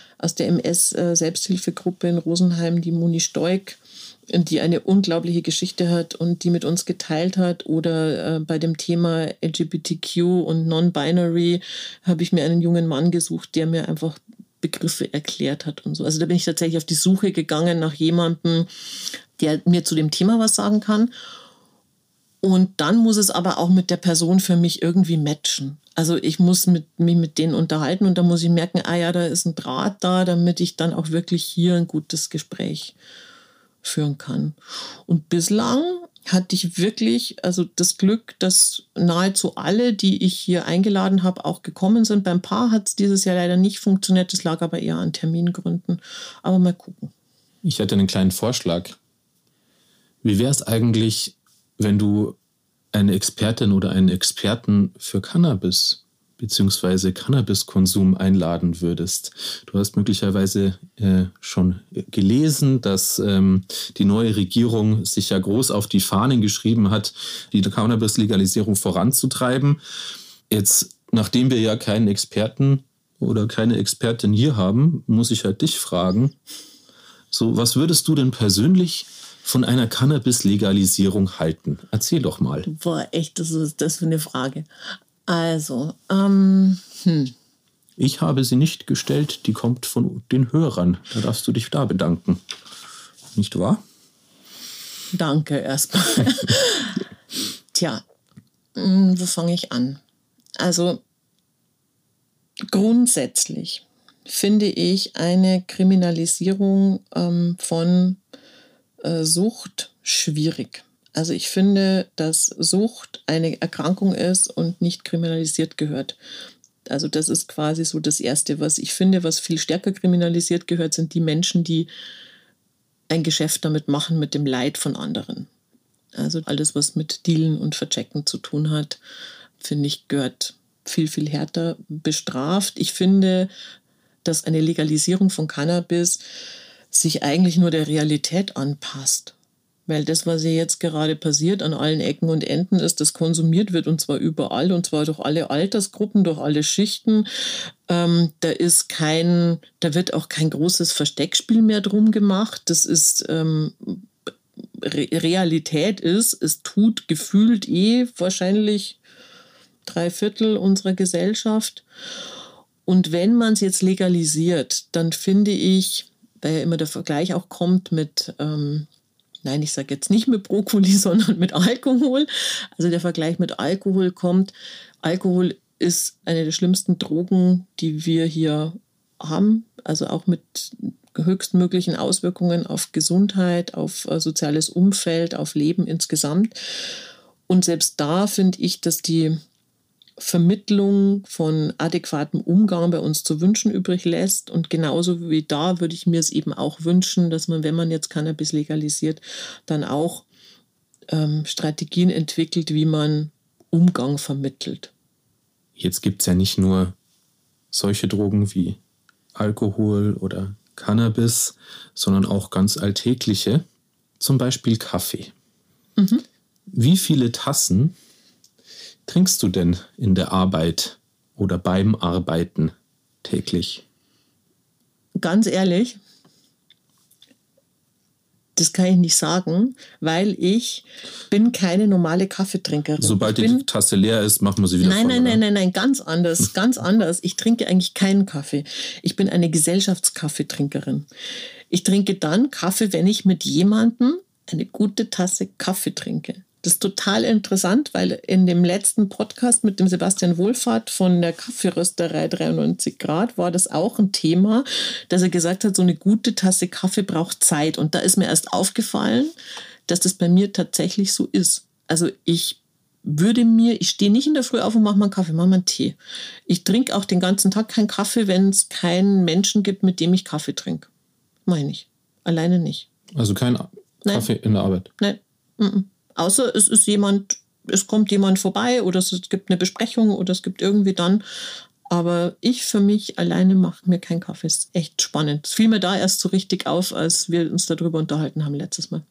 [SPEAKER 2] MS-Selbsthilfegruppe in Rosenheim, die Moni Stoik, die eine unglaubliche Geschichte hat und die mit uns geteilt hat. Oder bei dem Thema LGBTQ und Non-Binary habe ich mir einen jungen Mann gesucht, der mir einfach Begriffe erklärt hat und so. Also da bin ich tatsächlich auf die Suche gegangen nach jemandem, der mir zu dem Thema was sagen kann. Und dann muss es aber auch mit der Person für mich irgendwie matchen. Also ich muss mich mit denen unterhalten und da muss ich merken, da ist ein Draht da, damit ich dann auch wirklich hier ein gutes Gespräch führen kann. Und bislang hatte ich wirklich das Glück, dass nahezu alle, die ich hier eingeladen habe, auch gekommen sind. Beim Paar hat es dieses Jahr leider nicht funktioniert, das lag aber eher an Termingründen. Aber mal gucken.
[SPEAKER 3] Ich hätte einen kleinen Vorschlag. Wie wäre es eigentlich, wenn du eine Expertin oder einen Experten für Cannabis bzw. Cannabiskonsum einladen würdest? Du hast möglicherweise schon gelesen, dass die neue Regierung sich ja groß auf die Fahnen geschrieben hat, die Cannabis-Legalisierung voranzutreiben. Jetzt, nachdem wir ja keinen Experten oder keine Expertin hier haben, muss ich halt dich fragen, so, was würdest du denn persönlich von einer Cannabis-Legalisierung halten? Erzähl doch mal.
[SPEAKER 2] Boah, echt, das ist das für eine Frage. Also,
[SPEAKER 3] Ich habe sie nicht gestellt, die kommt von den Hörern. Da darfst du dich da bedanken. Nicht wahr?
[SPEAKER 2] Danke erstmal. Tja, wo fange ich an? Also, grundsätzlich finde ich eine Kriminalisierung von Sucht schwierig. Also ich finde, dass Sucht eine Erkrankung ist und nicht kriminalisiert gehört. Also das ist quasi so das Erste, was ich finde, was viel stärker kriminalisiert gehört, sind die Menschen, die ein Geschäft damit machen, mit dem Leid von anderen. Also alles, was mit Dealen und Verchecken zu tun hat, finde ich, gehört viel, viel härter bestraft. Ich finde, dass eine Legalisierung von Cannabis sich eigentlich nur der Realität anpasst. Weil das, was hier jetzt gerade passiert an allen Ecken und Enden ist, das konsumiert wird und zwar überall und zwar durch alle Altersgruppen, durch alle Schichten. Da wird auch kein großes Versteckspiel mehr drum gemacht. Das ist Realität ist, es tut gefühlt wahrscheinlich 3/4 unserer Gesellschaft. Und wenn man es jetzt legalisiert, dann finde ich, weil ja immer der Vergleich auch kommt mit ich sage jetzt nicht mit Brokkoli, sondern mit Alkohol. Also der Vergleich mit Alkohol kommt. Alkohol ist eine der schlimmsten Drogen, die wir hier haben. Also auch mit höchstmöglichen Auswirkungen auf Gesundheit, auf soziales Umfeld, auf Leben insgesamt. Und selbst da finde ich, dass die Vermittlung von adäquatem Umgang bei uns zu wünschen übrig lässt. Und genauso wie da würde ich mir es eben auch wünschen, dass man, wenn man jetzt Cannabis legalisiert, dann auch Strategien entwickelt, wie man Umgang vermittelt.
[SPEAKER 3] Jetzt gibt es ja nicht nur solche Drogen wie Alkohol oder Cannabis, sondern auch ganz alltägliche, zum Beispiel Kaffee. Mhm. Wie viele Tassen trinkst du denn in der Arbeit oder beim Arbeiten täglich?
[SPEAKER 2] Ganz ehrlich, das kann ich nicht sagen, weil ich bin keine normale Kaffeetrinkerin.
[SPEAKER 3] Sobald die Tasse leer ist, machen wir sie wieder voll.
[SPEAKER 2] Nein, ganz anders, ganz anders. Ich trinke eigentlich keinen Kaffee. Ich bin eine Gesellschaftskaffeetrinkerin. Ich trinke dann Kaffee, wenn ich mit jemandem eine gute Tasse Kaffee trinke. Das ist total interessant, weil in dem letzten Podcast mit dem Sebastian Wohlfahrt von der Kaffeerösterei 93 Grad war das auch ein Thema, dass er gesagt hat, so eine gute Tasse Kaffee braucht Zeit. Und da ist mir erst aufgefallen, dass das bei mir tatsächlich so ist. Also ich stehe nicht in der Früh auf und mache mal einen Kaffee, mache mal einen Tee. Ich trinke auch den ganzen Tag keinen Kaffee, wenn es keinen Menschen gibt, mit dem ich Kaffee trinke. Meine ich. Alleine nicht.
[SPEAKER 3] Also kein Kaffee in der Arbeit?
[SPEAKER 2] Nein. Außer es kommt jemand vorbei oder es gibt eine Besprechung oder es gibt irgendwie dann. Aber ich für mich alleine mache mir keinen Kaffee. Das ist echt spannend. Es fiel mir da erst so richtig auf, als wir uns darüber unterhalten haben letztes Mal.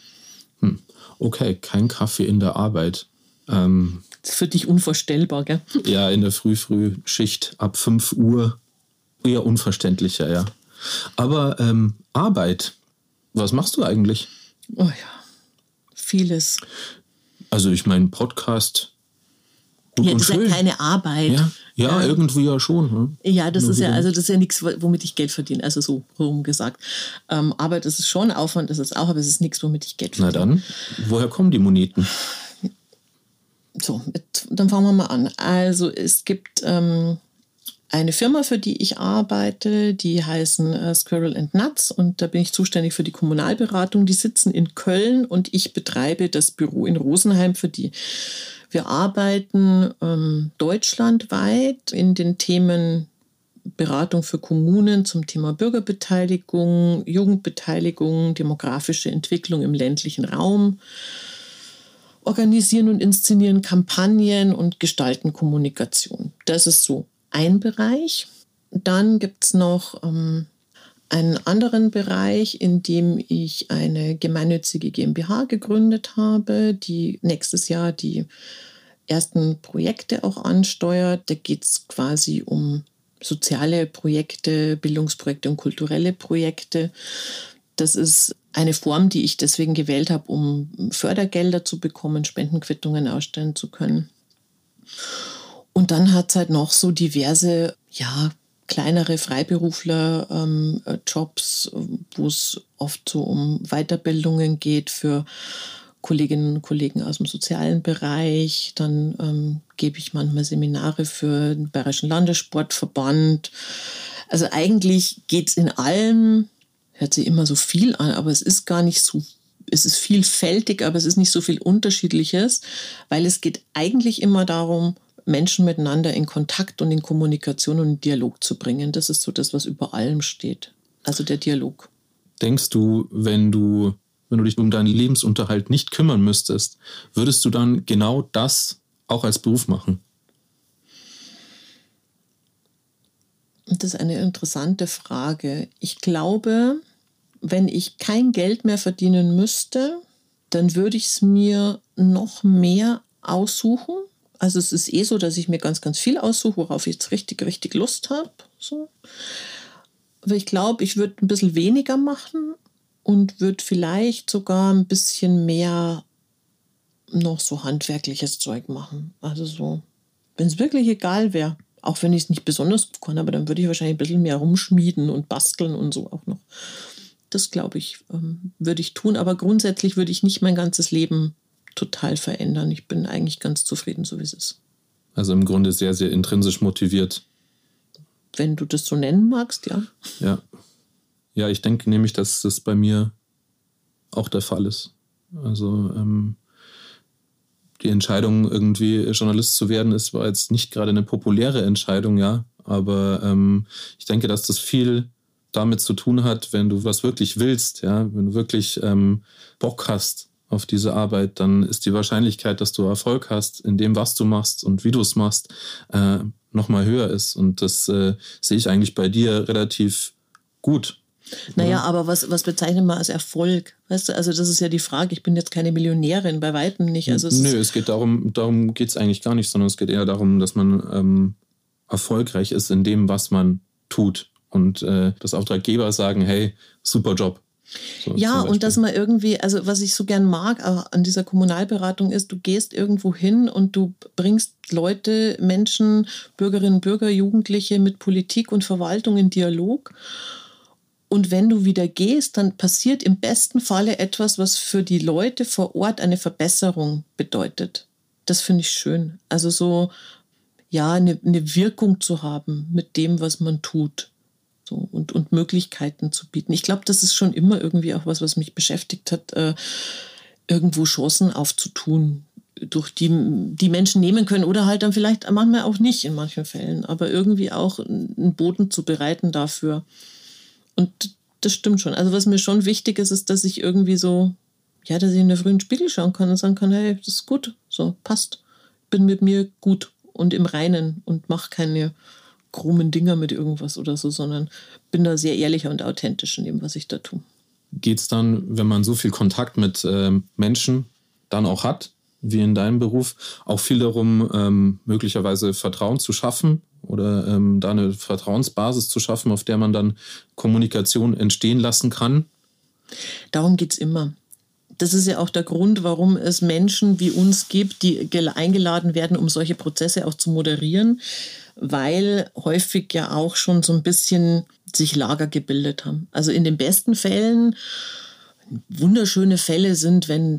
[SPEAKER 3] Okay, kein Kaffee in der Arbeit.
[SPEAKER 2] Das ist für dich unvorstellbar, gell?
[SPEAKER 3] Ja, in der Früh-Schicht ab 5 Uhr. Eher unverständlicher, ja. Aber Arbeit, was machst du eigentlich?
[SPEAKER 2] Oh ja, vieles.
[SPEAKER 3] Also ich meine, Podcast, gut und
[SPEAKER 2] das ist
[SPEAKER 3] schön.
[SPEAKER 2] Ja keine Arbeit.
[SPEAKER 3] Ja, irgendwie ja schon. Hm?
[SPEAKER 2] Ja, das ist ja nichts, womit ich Geld verdiene. Also so rum gesagt. Arbeit ist es schon, Aufwand ist es auch, aber es ist nichts, womit ich Geld verdiene.
[SPEAKER 3] Na dann, woher kommen die Moneten?
[SPEAKER 2] So, dann fangen wir mal an. Also es gibt eine Firma, für die ich arbeite, die heißen Squirrel and Nuts und da bin ich zuständig für die Kommunalberatung. Die sitzen in Köln und ich betreibe das Büro in Rosenheim für die. Wir arbeiten deutschlandweit in den Themen Beratung für Kommunen zum Thema Bürgerbeteiligung, Jugendbeteiligung, demografische Entwicklung im ländlichen Raum, organisieren und inszenieren Kampagnen und gestalten Kommunikation. Das ist so ein Bereich. Dann gibt es noch einen anderen Bereich, in dem ich eine gemeinnützige GmbH gegründet habe, die nächstes Jahr die ersten Projekte auch ansteuert. Da geht es quasi um soziale Projekte, Bildungsprojekte und kulturelle Projekte. Das ist eine Form, die ich deswegen gewählt habe, um Fördergelder zu bekommen, Spendenquittungen ausstellen zu können. Und dann hat es halt noch so diverse, kleinere Freiberufler-Jobs, wo es oft so um Weiterbildungen geht für Kolleginnen und Kollegen aus dem sozialen Bereich. Dann gebe ich manchmal Seminare für den Bayerischen Landessportverband. Also eigentlich geht es in allem, hört sich immer so viel an, aber es ist gar nicht so, es ist vielfältig, aber es ist nicht so viel Unterschiedliches, weil es geht eigentlich immer darum, Menschen miteinander in Kontakt und in Kommunikation und in Dialog zu bringen. Das ist so das, was über allem steht. Also der Dialog.
[SPEAKER 3] Denkst du, wenn du dich um deinen Lebensunterhalt nicht kümmern müsstest, würdest du dann genau das auch als Beruf machen?
[SPEAKER 2] Das ist eine interessante Frage. Ich glaube, wenn ich kein Geld mehr verdienen müsste, dann würde ich es mir noch mehr aussuchen. Also es ist so, dass ich mir ganz, ganz viel aussuche, worauf ich jetzt richtig, richtig Lust habe. So. Aber ich glaube, ich würde ein bisschen weniger machen und würde vielleicht sogar ein bisschen mehr noch so handwerkliches Zeug machen. Also so, wenn es wirklich egal wäre, auch wenn ich es nicht besonders gut kann, aber dann würde ich wahrscheinlich ein bisschen mehr rumschmieden und basteln und so auch noch. Das, glaube ich, würde ich tun. Aber grundsätzlich würde ich nicht mein ganzes Leben total verändern. Ich bin eigentlich ganz zufrieden, so wie es ist.
[SPEAKER 3] Also im Grunde sehr, sehr intrinsisch motiviert.
[SPEAKER 2] Wenn du das so nennen magst, ja.
[SPEAKER 3] Ja, ich denke nämlich, dass das bei mir auch der Fall ist. Also die Entscheidung, irgendwie Journalist zu werden, war jetzt nicht gerade eine populäre Entscheidung, ja. Aber ich denke, dass das viel damit zu tun hat, wenn du was wirklich willst, ja, wenn du wirklich Bock hast auf diese Arbeit, dann ist die Wahrscheinlichkeit, dass du Erfolg hast in dem, was du machst und wie du es machst, nochmal höher ist. Und das sehe ich eigentlich bei dir relativ gut.
[SPEAKER 2] Naja, aber was bezeichnet man als Erfolg? Weißt du, also das ist ja die Frage. Ich bin jetzt keine Millionärin, bei weitem nicht. Also
[SPEAKER 3] es geht darum geht es eigentlich gar nicht, sondern es geht eher darum, dass man erfolgreich ist in dem, was man tut. Und dass Auftraggeber sagen, hey, super Job. So,
[SPEAKER 2] ja, und dass man irgendwie, also was ich so gern mag auch an dieser Kommunalberatung ist, du gehst irgendwo hin und du bringst Leute, Menschen, Bürgerinnen, Bürger, Jugendliche mit Politik und Verwaltung in Dialog. Und wenn du wieder gehst, dann passiert im besten Falle etwas, was für die Leute vor Ort eine Verbesserung bedeutet. Das finde ich schön. Also so, ja, eine Wirkung zu haben mit dem, was man tut. So, und Möglichkeiten zu bieten. Ich glaube, das ist schon immer irgendwie auch was mich beschäftigt hat, irgendwo Chancen aufzutun, durch die Menschen nehmen können oder halt dann vielleicht manchmal auch nicht in manchen Fällen, aber irgendwie auch einen Boden zu bereiten dafür. Und das stimmt schon. Also was mir schon wichtig ist, ist, dass ich irgendwie so, ja, dass ich in der frühen Spiegel schauen kann und sagen kann, hey, das ist gut, so, passt. Bin mit mir gut und im Reinen und mache keine krummen Dinger mit irgendwas oder so, sondern bin da sehr ehrlich und authentisch in dem, was ich da tue.
[SPEAKER 3] Geht es dann, wenn man so viel Kontakt mit Menschen dann auch hat, wie in deinem Beruf, auch viel darum, möglicherweise Vertrauen zu schaffen oder da eine Vertrauensbasis zu schaffen, auf der man dann Kommunikation entstehen lassen kann?
[SPEAKER 2] Darum geht es immer. Das ist ja auch der Grund, warum es Menschen wie uns gibt, die eingeladen werden, um solche Prozesse auch zu moderieren, weil häufig ja auch schon so ein bisschen sich Lager gebildet haben. Also in den besten Fällen, wunderschöne Fälle sind, wenn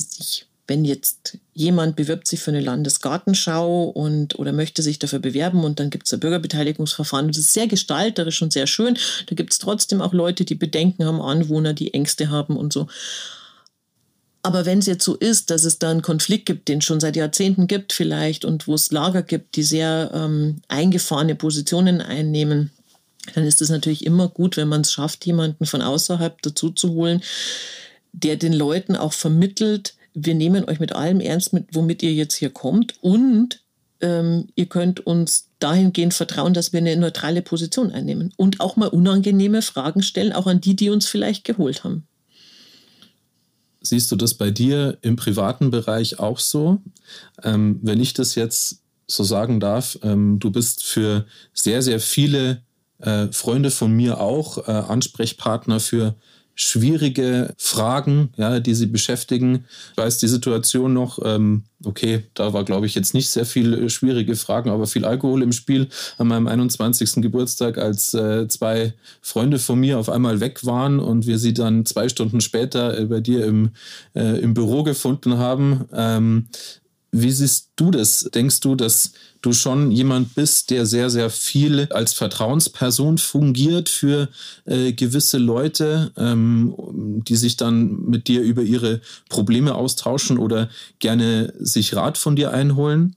[SPEAKER 2] jetzt jemand bewirbt sich für eine Landesgartenschau oder möchte sich dafür bewerben und dann gibt es ein Bürgerbeteiligungsverfahren. Das ist sehr gestalterisch und sehr schön. Da gibt es trotzdem auch Leute, die Bedenken haben, Anwohner, die Ängste haben und so. Aber wenn es jetzt so ist, dass es da einen Konflikt gibt, den es schon seit Jahrzehnten gibt vielleicht und wo es Lager gibt, die sehr eingefahrene Positionen einnehmen, dann ist es natürlich immer gut, wenn man es schafft, jemanden von außerhalb dazu zu holen, der den Leuten auch vermittelt, wir nehmen euch mit allem ernst, womit ihr jetzt hier kommt und ihr könnt uns dahingehend vertrauen, dass wir eine neutrale Position einnehmen und auch mal unangenehme Fragen stellen, auch an die uns vielleicht geholt haben.
[SPEAKER 3] Siehst du das bei dir im privaten Bereich auch so? Wenn ich das jetzt so sagen darf, du bist für sehr, sehr viele Freunde von mir auch Ansprechpartner für schwierige Fragen, ja, die sie beschäftigen. Ich weiß die Situation noch, okay, da war, glaube ich, jetzt nicht sehr viel schwierige Fragen, aber viel Alkohol im Spiel an meinem 21. Geburtstag, als 2 Freunde von mir auf einmal weg waren und wir sie dann 2 Stunden später bei dir im Büro gefunden haben. Wie siehst du das? Denkst du, dass du schon jemand bist, der sehr, sehr viel als Vertrauensperson fungiert für gewisse Leute, die sich dann mit dir über ihre Probleme austauschen oder gerne sich Rat von dir einholen?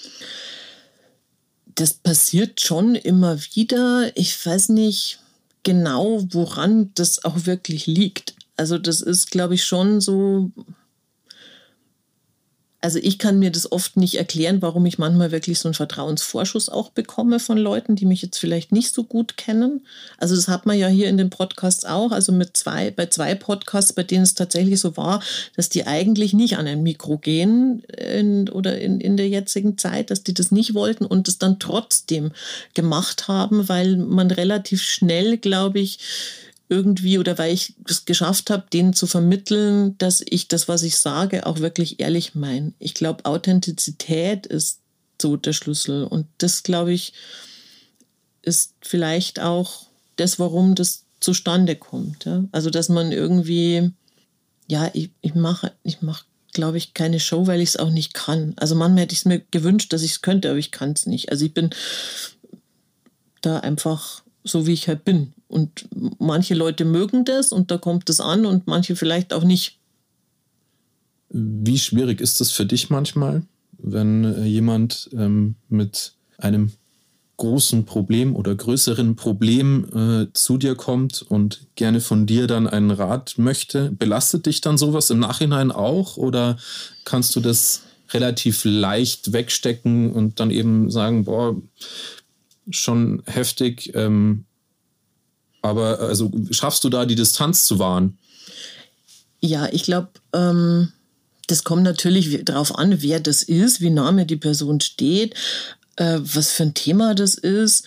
[SPEAKER 2] Das passiert schon immer wieder. Ich weiß nicht genau, woran das auch wirklich liegt. Also das ist, glaube ich, schon so. Also ich kann mir das oft nicht erklären, warum ich manchmal wirklich so einen Vertrauensvorschuss auch bekomme von Leuten, die mich jetzt vielleicht nicht so gut kennen. Also das hat man ja hier in den Podcasts auch, also bei 2 Podcasts, bei denen es tatsächlich so war, dass die eigentlich nicht an ein Mikro gehen in der jetzigen Zeit, dass die das nicht wollten und es dann trotzdem gemacht haben, weil man relativ schnell, glaube ich, irgendwie oder weil ich es geschafft habe, denen zu vermitteln, dass ich das, was ich sage, auch wirklich ehrlich meine. Ich glaube, Authentizität ist so der Schlüssel. Und das, glaube ich, ist vielleicht auch das, warum das zustande kommt. Ja? Also, dass man irgendwie, ja, ich mache, glaube ich, keine Show, weil ich es auch nicht kann. Also manchmal hätte ich es mir gewünscht, dass ich es könnte, aber ich kann es nicht. Also ich bin da einfach so, wie ich halt bin. Und manche Leute mögen das und da kommt es an und manche vielleicht auch nicht.
[SPEAKER 3] Wie schwierig ist das für dich manchmal, wenn jemand mit einem großen Problem oder größeren Problem zu dir kommt und gerne von dir dann einen Rat möchte? Belastet dich dann sowas im Nachhinein auch oder kannst du das relativ leicht wegstecken und dann eben sagen, boah, schon heftig, aber also schaffst du da die Distanz zu wahren?
[SPEAKER 2] Ja, ich glaube, das kommt natürlich darauf an, wer das ist, wie nah mir die Person steht, was für ein Thema das ist.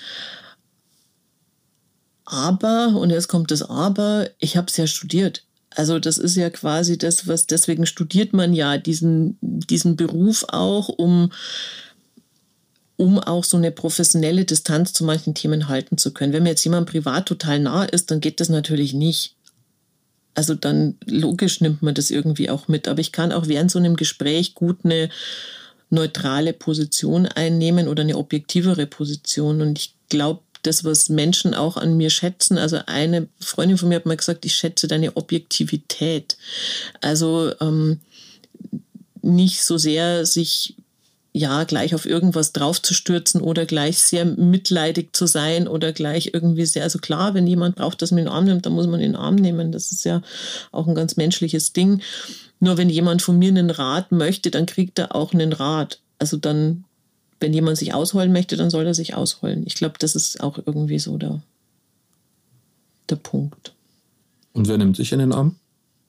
[SPEAKER 2] Aber, und jetzt kommt das Aber, ich habe es ja studiert. Also das ist ja quasi das, deswegen studiert man ja diesen Beruf auch, um um auch so eine professionelle Distanz zu manchen Themen halten zu können. Wenn mir jetzt jemand privat total nah ist, dann geht das natürlich nicht. Also dann logisch nimmt man das irgendwie auch mit. Aber ich kann auch während so einem Gespräch gut eine neutrale Position einnehmen oder eine objektivere Position. Und ich glaube, das, was Menschen auch an mir schätzen, also eine Freundin von mir hat mal gesagt, ich schätze deine Objektivität. Also nicht so sehr sich gleich auf irgendwas draufzustürzen oder gleich sehr mitleidig zu sein oder gleich irgendwie sehr, also klar, wenn jemand braucht, dass man ihn in den Arm nimmt, dann muss man ihn in den Arm nehmen. Das ist ja auch ein ganz menschliches Ding. Nur wenn jemand von mir einen Rat möchte, dann kriegt er auch einen Rat. Also dann, wenn jemand sich ausheulen möchte, dann soll er sich ausheulen. Ich glaube, das ist auch irgendwie so der Punkt.
[SPEAKER 3] Und wer nimmt dich in den Arm?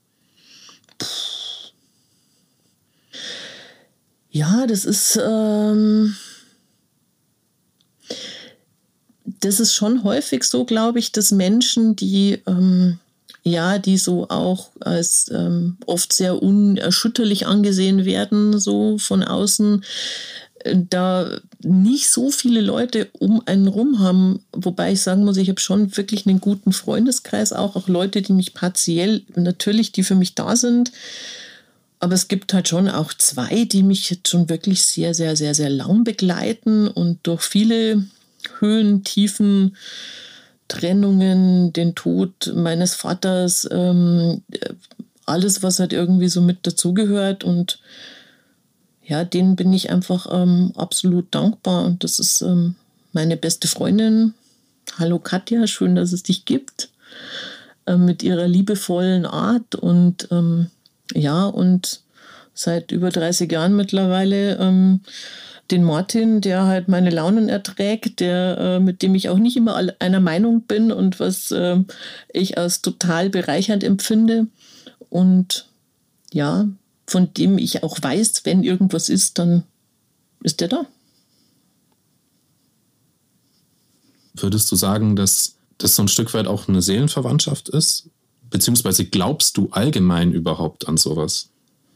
[SPEAKER 2] Ja, das ist schon häufig so, glaube ich, dass Menschen, die die so auch als oft sehr unerschütterlich angesehen werden, so von außen, da nicht so viele Leute um einen rum haben, wobei ich sagen muss, ich habe schon wirklich einen guten Freundeskreis, auch Leute, die mich partiell, natürlich, die für mich da sind, aber es gibt halt schon auch 2, die mich jetzt schon wirklich sehr, sehr, sehr, sehr lang begleiten und durch viele Höhen, Tiefen, Trennungen, den Tod meines Vaters, alles, was halt irgendwie so mit dazugehört. Und ja, denen bin ich einfach absolut dankbar. Und das ist meine beste Freundin. Hallo Katja, schön, dass es dich gibt. Mit ihrer liebevollen Art. Und und seit über 30 Jahren mittlerweile den Martin, der halt meine Launen erträgt, mit dem ich auch nicht immer einer Meinung bin und was ich als total bereichernd empfinde. Und ja, von dem ich auch weiß, wenn irgendwas ist, dann ist der da.
[SPEAKER 3] Würdest du sagen, dass das so ein Stück weit auch eine Seelenverwandtschaft ist? Beziehungsweise glaubst du allgemein überhaupt an sowas?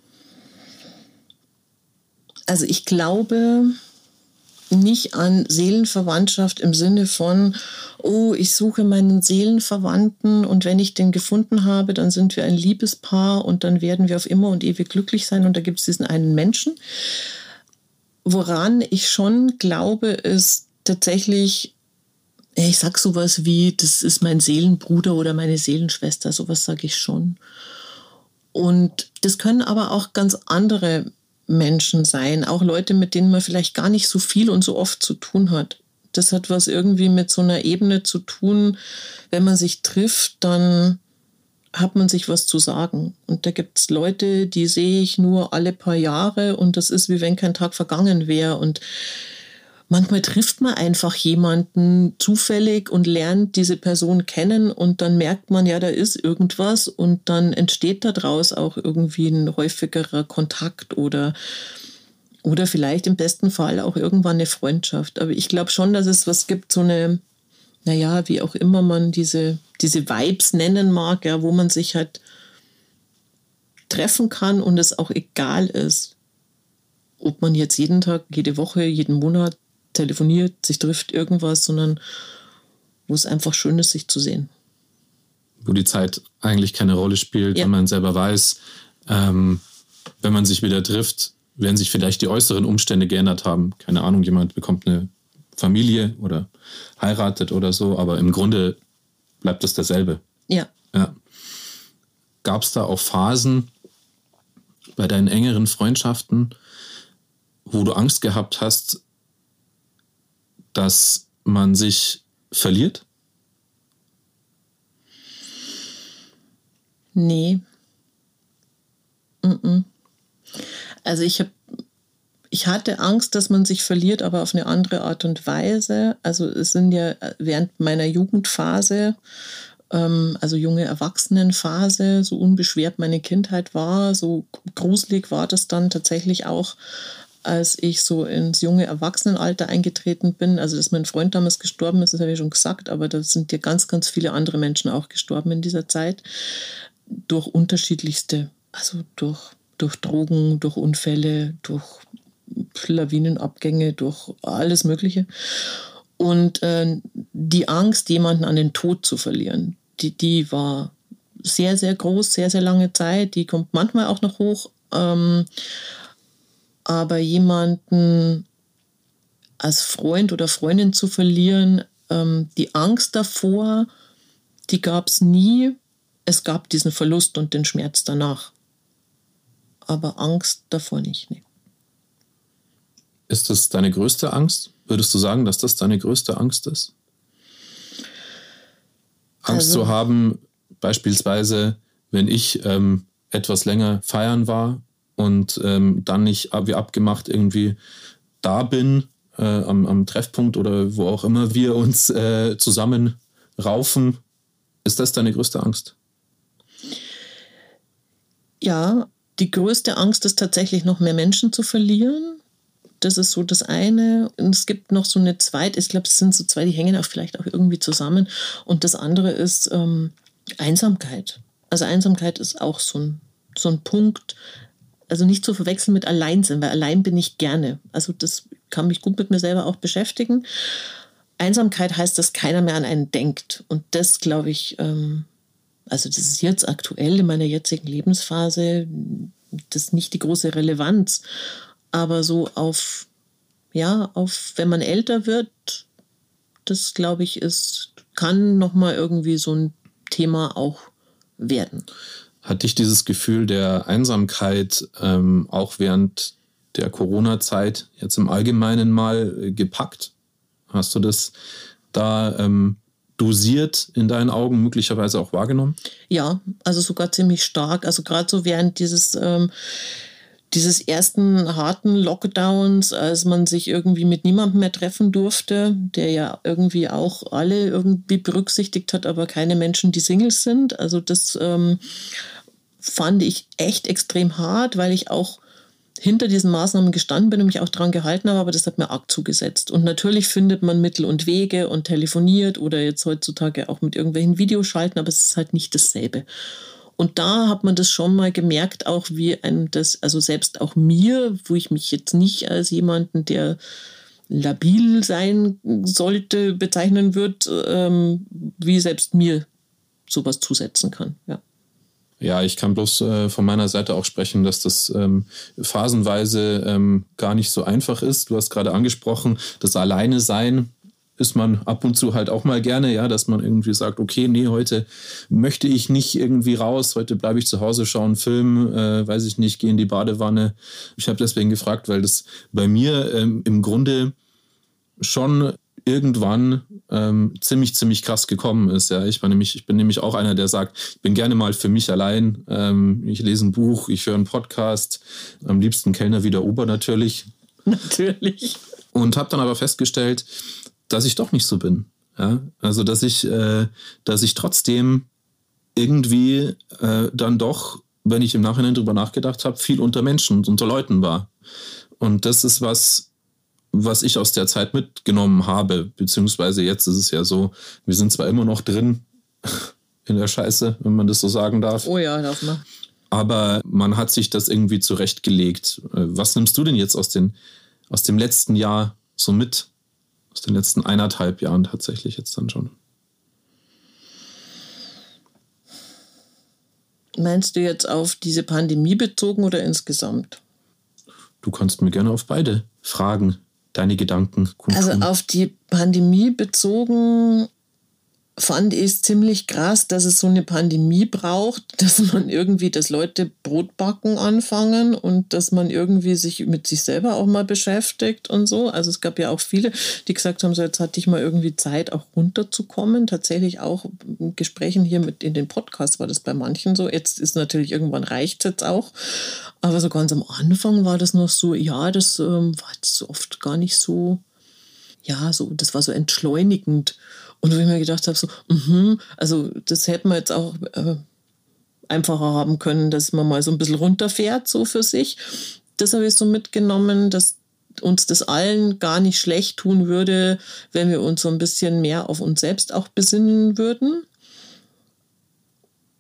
[SPEAKER 2] Also ich glaube nicht an Seelenverwandtschaft im Sinne von, oh, ich suche meinen Seelenverwandten und wenn ich den gefunden habe, dann sind wir ein Liebespaar und dann werden wir auf immer und ewig glücklich sein und da gibt es diesen einen Menschen. Woran ich schon glaube, ist tatsächlich, ich sag sowas wie, das ist mein Seelenbruder oder meine Seelenschwester, sowas sage ich schon. Und das können aber auch ganz andere Menschen sein, auch Leute, mit denen man vielleicht gar nicht so viel und so oft zu tun hat. Das hat was irgendwie mit so einer Ebene zu tun, wenn man sich trifft, dann hat man sich was zu sagen. Und da gibt es Leute, die sehe ich nur alle paar Jahre und das ist, wie wenn kein Tag vergangen wäre. Und manchmal trifft man einfach jemanden zufällig und lernt diese Person kennen und dann merkt man, ja, da ist irgendwas und dann entsteht daraus auch irgendwie ein häufigerer Kontakt oder vielleicht im besten Fall auch irgendwann eine Freundschaft. Aber ich glaube schon, dass es was gibt, so eine, wie auch immer man diese Vibes nennen mag, ja, wo man sich halt treffen kann und es auch egal ist, ob man jetzt jeden Tag, jede Woche, jeden Monat telefoniert, sich trifft, irgendwas, sondern wo es einfach schön ist, sich zu sehen.
[SPEAKER 3] Wo die Zeit eigentlich keine Rolle spielt,
[SPEAKER 2] ja.
[SPEAKER 3] Wenn man selber weiß, wenn man sich wieder trifft, werden sich vielleicht die äußeren Umstände geändert haben. Keine Ahnung, jemand bekommt eine Familie oder heiratet oder so, aber im Grunde bleibt es dasselbe.
[SPEAKER 2] Ja.
[SPEAKER 3] Gab es da auch Phasen bei deinen engeren Freundschaften, wo du Angst gehabt hast, dass man sich verliert?
[SPEAKER 2] Nee. Also ich hatte Angst, dass man sich verliert, aber auf eine andere Art und Weise. Also es sind ja während meiner Jugendphase, also junge Erwachsenenphase, so unbeschwert meine Kindheit war, so gruselig war das dann tatsächlich auch, als ich so ins junge Erwachsenenalter eingetreten bin. Also dass mein Freund damals gestorben ist, das habe ich schon gesagt, aber da sind ja ganz, ganz viele andere Menschen auch gestorben in dieser Zeit. Durch unterschiedlichste, also durch Drogen, durch Unfälle, durch Lawinenabgänge, durch alles Mögliche. Und die Angst, jemanden an den Tod zu verlieren, die war sehr, sehr groß, sehr, sehr lange Zeit. Die kommt manchmal auch noch hoch. Aber jemanden als Freund oder Freundin zu verlieren, die Angst davor, die gab es nie. Es gab diesen Verlust und den Schmerz danach. Aber Angst davor nicht. Nee.
[SPEAKER 3] Ist das deine größte Angst? Würdest du sagen, dass das deine größte Angst ist? Angst zu haben, beispielsweise, wenn ich etwas länger feiern war und dann nicht wie abgemacht irgendwie da bin, am Treffpunkt oder wo auch immer wir uns zusammen raufen. Ist das deine größte Angst?
[SPEAKER 2] Ja, die größte Angst ist tatsächlich noch mehr Menschen zu verlieren. Das ist so das eine. Und es gibt noch so eine zweite, ich glaube, es sind so zwei, die hängen auch vielleicht auch irgendwie zusammen. Und das andere ist Einsamkeit. Also Einsamkeit ist auch so ein Punkt, also nicht zu verwechseln mit Alleinsein, weil allein bin ich gerne. Also das kann mich gut mit mir selber auch beschäftigen. Einsamkeit heißt, dass keiner mehr an einen denkt. Und das, glaube ich, also das ist jetzt aktuell in meiner jetzigen Lebensphase, das ist nicht die große Relevanz. Aber so auf, wenn man älter wird, das, glaube ich, kann nochmal irgendwie so ein Thema auch werden.
[SPEAKER 3] Hat dich dieses Gefühl der Einsamkeit auch während der Corona-Zeit jetzt im Allgemeinen mal gepackt? Hast du das da dosiert in deinen Augen möglicherweise auch wahrgenommen?
[SPEAKER 2] Ja, also sogar ziemlich stark. Also gerade so während dieses ersten harten Lockdowns, als man sich irgendwie mit niemandem mehr treffen durfte, der ja irgendwie auch alle irgendwie berücksichtigt hat, aber keine Menschen, die Singles sind. Also das fand ich echt extrem hart, weil ich auch hinter diesen Maßnahmen gestanden bin und mich auch daran gehalten habe, aber das hat mir arg zugesetzt. Und natürlich findet man Mittel und Wege und telefoniert oder jetzt heutzutage auch mit irgendwelchen Videoschalten, aber es ist halt nicht dasselbe. Und da hat man das schon mal gemerkt, auch wie einem das, also selbst auch mir, wo ich mich jetzt nicht als jemanden, der labil sein sollte, bezeichnen wird, wie selbst mir sowas zusetzen kann, ja.
[SPEAKER 3] Ja, ich kann bloß von meiner Seite auch sprechen, dass das phasenweise gar nicht so einfach ist. Du hast gerade angesprochen, das Alleine-Sein ist man ab und zu halt auch mal gerne, ja, dass man irgendwie sagt, okay, nee, heute möchte ich nicht irgendwie raus, heute bleibe ich zu Hause, schaue einen Film, weiß ich nicht, gehe in die Badewanne. Ich habe deswegen gefragt, weil das bei mir im Grunde schon irgendwann ziemlich krass gekommen ist. Ja, ich bin nämlich auch einer, der sagt, ich bin gerne mal für mich allein. Ich lese ein Buch, ich höre einen Podcast, am liebsten Kellner wie der Ober natürlich.
[SPEAKER 2] Natürlich.
[SPEAKER 3] Und habe dann aber festgestellt, dass ich doch nicht so bin. Ja? Also dass ich trotzdem irgendwie dann doch, wenn ich im Nachhinein drüber nachgedacht habe, viel unter Menschen und unter Leuten war. Und das ist was ich aus der Zeit mitgenommen habe, beziehungsweise jetzt ist es ja so, wir sind zwar immer noch drin in der Scheiße, wenn man das so sagen darf.
[SPEAKER 2] Oh ja, darf man.
[SPEAKER 3] Aber man hat sich das irgendwie zurechtgelegt. Was nimmst du denn jetzt aus dem letzten Jahr so mit? Aus den letzten 1,5 Jahren tatsächlich jetzt dann schon.
[SPEAKER 2] Meinst du jetzt auf diese Pandemie bezogen oder insgesamt?
[SPEAKER 3] Du kannst mir gerne auf beide Fragen deine Gedanken kundtun.
[SPEAKER 2] Also auf die Pandemie bezogen fand ich es ziemlich krass, dass es so eine Pandemie braucht, dass Leute Brotbacken anfangen und dass man irgendwie sich mit sich selber auch mal beschäftigt und so. Also es gab ja auch viele, die gesagt haben, so jetzt hatte ich mal irgendwie Zeit, auch runterzukommen. Tatsächlich auch in Gesprächen hier mit in den Podcasts war das bei manchen so. Jetzt ist natürlich irgendwann reicht es jetzt auch. Aber so ganz am Anfang war das noch so, ja, das war jetzt oft gar nicht so, ja, so, das war so entschleunigend. Und wo ich mir gedacht habe, so, also das hätte man jetzt auch einfacher haben können, dass man mal so ein bisschen runterfährt, so für sich. Das habe ich so mitgenommen, dass uns das allen gar nicht schlecht tun würde, wenn wir uns so ein bisschen mehr auf uns selbst auch besinnen würden.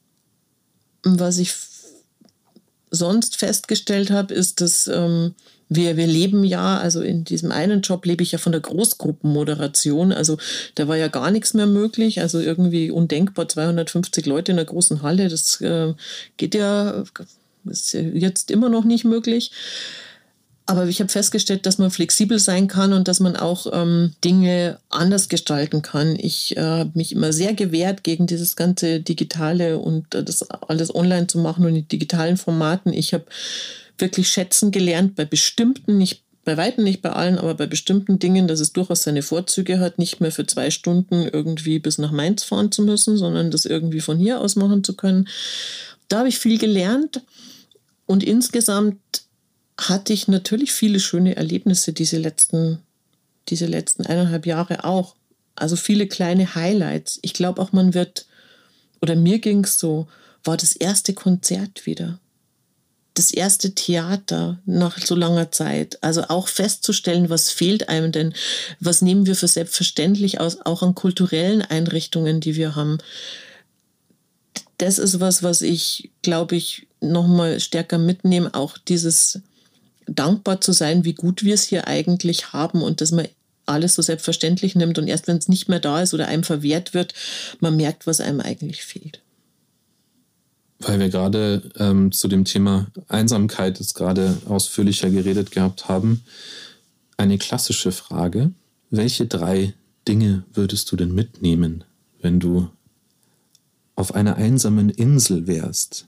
[SPEAKER 2] Was ich sonst festgestellt habe, ist, dass Wir leben ja, also in diesem einen Job lebe ich ja von der Großgruppenmoderation. Also da war ja gar nichts mehr möglich. Also irgendwie undenkbar, 250 Leute in einer großen Halle. Das geht ja, ist ja jetzt immer noch nicht möglich. Aber ich habe festgestellt, dass man flexibel sein kann und dass man auch Dinge anders gestalten kann. Ich habe mich immer sehr gewehrt gegen dieses ganze Digitale und das alles online zu machen und in digitalen Formaten. Ich habe wirklich schätzen gelernt bei bestimmten, nicht bei weitem nicht bei allen, aber bei bestimmten Dingen, dass es durchaus seine Vorzüge hat, nicht mehr für 2 Stunden irgendwie bis nach Mainz fahren zu müssen, sondern das irgendwie von hier aus machen zu können. Da habe ich viel gelernt und insgesamt hatte ich natürlich viele schöne Erlebnisse diese letzten 1,5 Jahre auch. Also viele kleine Highlights. Ich glaube auch, mir ging es so, war das erste Konzert wieder. Das erste Theater nach so langer Zeit. Also auch festzustellen, was fehlt einem denn? Was nehmen wir für selbstverständlich aus, auch an kulturellen Einrichtungen, die wir haben? Das ist was ich, glaube ich, nochmal stärker mitnehme. Auch dieses dankbar zu sein, wie gut wir es hier eigentlich haben und dass man alles so selbstverständlich nimmt und erst wenn es nicht mehr da ist oder einem verwehrt wird, man merkt, was einem eigentlich fehlt.
[SPEAKER 3] Weil wir gerade zu dem Thema Einsamkeit jetzt gerade ausführlicher geredet gehabt haben, eine klassische Frage: Welche 3 Dinge würdest du denn mitnehmen, wenn du auf einer einsamen Insel wärst?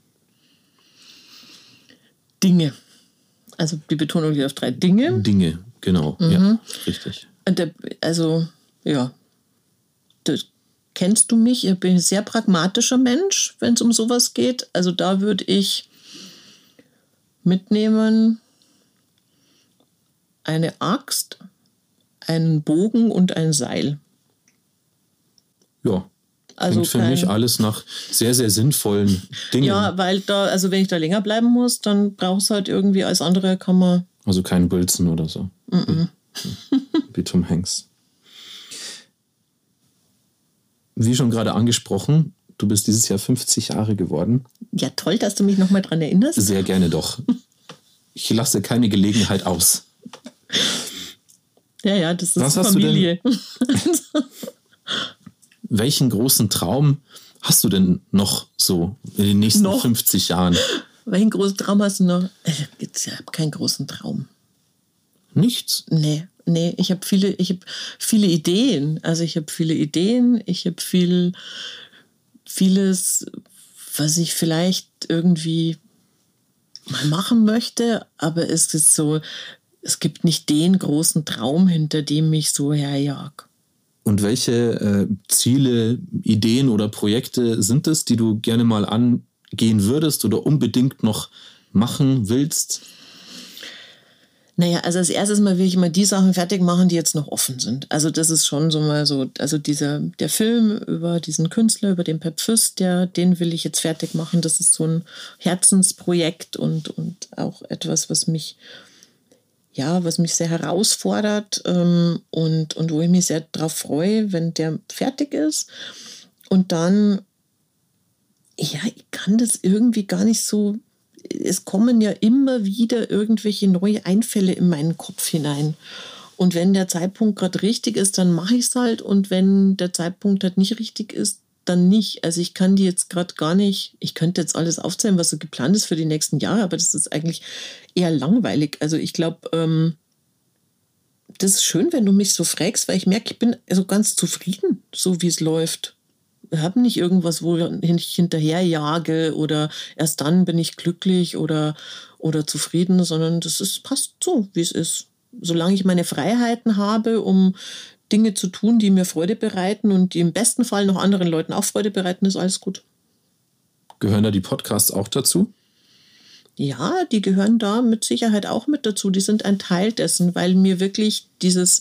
[SPEAKER 2] Dinge. Also die Betonung liegt auf 3 Dinge.
[SPEAKER 3] Dinge, genau. Ja, richtig.
[SPEAKER 2] Also, ja, das kennst du mich. Ich bin ein sehr pragmatischer Mensch, wenn es um sowas geht. Also da würde ich mitnehmen eine Axt, einen Bogen und ein Seil.
[SPEAKER 3] Ja. Also klingt für mich alles nach sehr, sehr sinnvollen Dingen.
[SPEAKER 2] Ja, weil wenn ich da länger bleiben muss, dann brauchst du halt irgendwie als andere kann man...
[SPEAKER 3] Also kein Wilson oder so. Wie Tom Hanks. Wie schon gerade angesprochen, du bist dieses Jahr 50 Jahre geworden.
[SPEAKER 2] Ja, toll, dass du mich nochmal dran erinnerst.
[SPEAKER 3] Sehr gerne doch. Ich lasse keine Gelegenheit aus.
[SPEAKER 2] Ja, das ist
[SPEAKER 3] Was
[SPEAKER 2] Familie.
[SPEAKER 3] Welchen großen Traum hast du denn noch so in den nächsten 50 Jahren?
[SPEAKER 2] Welchen großen Traum hast du noch? Ich habe keinen großen Traum.
[SPEAKER 3] Nichts?
[SPEAKER 2] Nee, ich habe viele Ideen. Also ich habe viele Ideen, ich habe vieles, was ich vielleicht irgendwie mal machen möchte, aber es ist so, es gibt nicht den großen Traum, hinter dem ich so herjag.
[SPEAKER 3] Und welche Ziele, Ideen oder Projekte sind es, die du gerne mal angehen würdest oder unbedingt noch machen willst?
[SPEAKER 2] Naja, also als erstes mal will ich mal die Sachen fertig machen, die jetzt noch offen sind. Also das ist schon so mal so, also der Film über diesen Künstler, über den Pep Füst, den will ich jetzt fertig machen. Das ist so ein Herzensprojekt und auch etwas, was mich sehr herausfordert und wo ich mich sehr darauf freue, wenn der fertig ist. Und dann, ich kann das irgendwie gar nicht so, es kommen ja immer wieder irgendwelche neue Einfälle in meinen Kopf hinein. Und wenn der Zeitpunkt gerade richtig ist, dann mache ich es halt. Und wenn der Zeitpunkt halt nicht richtig ist, dann nicht. Also ich kann die jetzt gerade gar nicht, ich könnte jetzt alles aufzählen, was so geplant ist für die nächsten Jahre, aber das ist eigentlich eher langweilig. Also ich glaube, das ist schön, wenn du mich so fragst, weil ich merke, ich bin also ganz zufrieden, so wie es läuft. Ich habe nicht irgendwas, wo ich hinterherjage oder erst dann bin ich glücklich oder zufrieden, sondern passt so, wie es ist. Solange ich meine Freiheiten habe, um Dinge zu tun, die mir Freude bereiten und die im besten Fall noch anderen Leuten auch Freude bereiten, ist alles gut.
[SPEAKER 3] Gehören da die Podcasts auch dazu?
[SPEAKER 2] Ja, die gehören da mit Sicherheit auch mit dazu. Die sind ein Teil dessen, weil mir wirklich dieses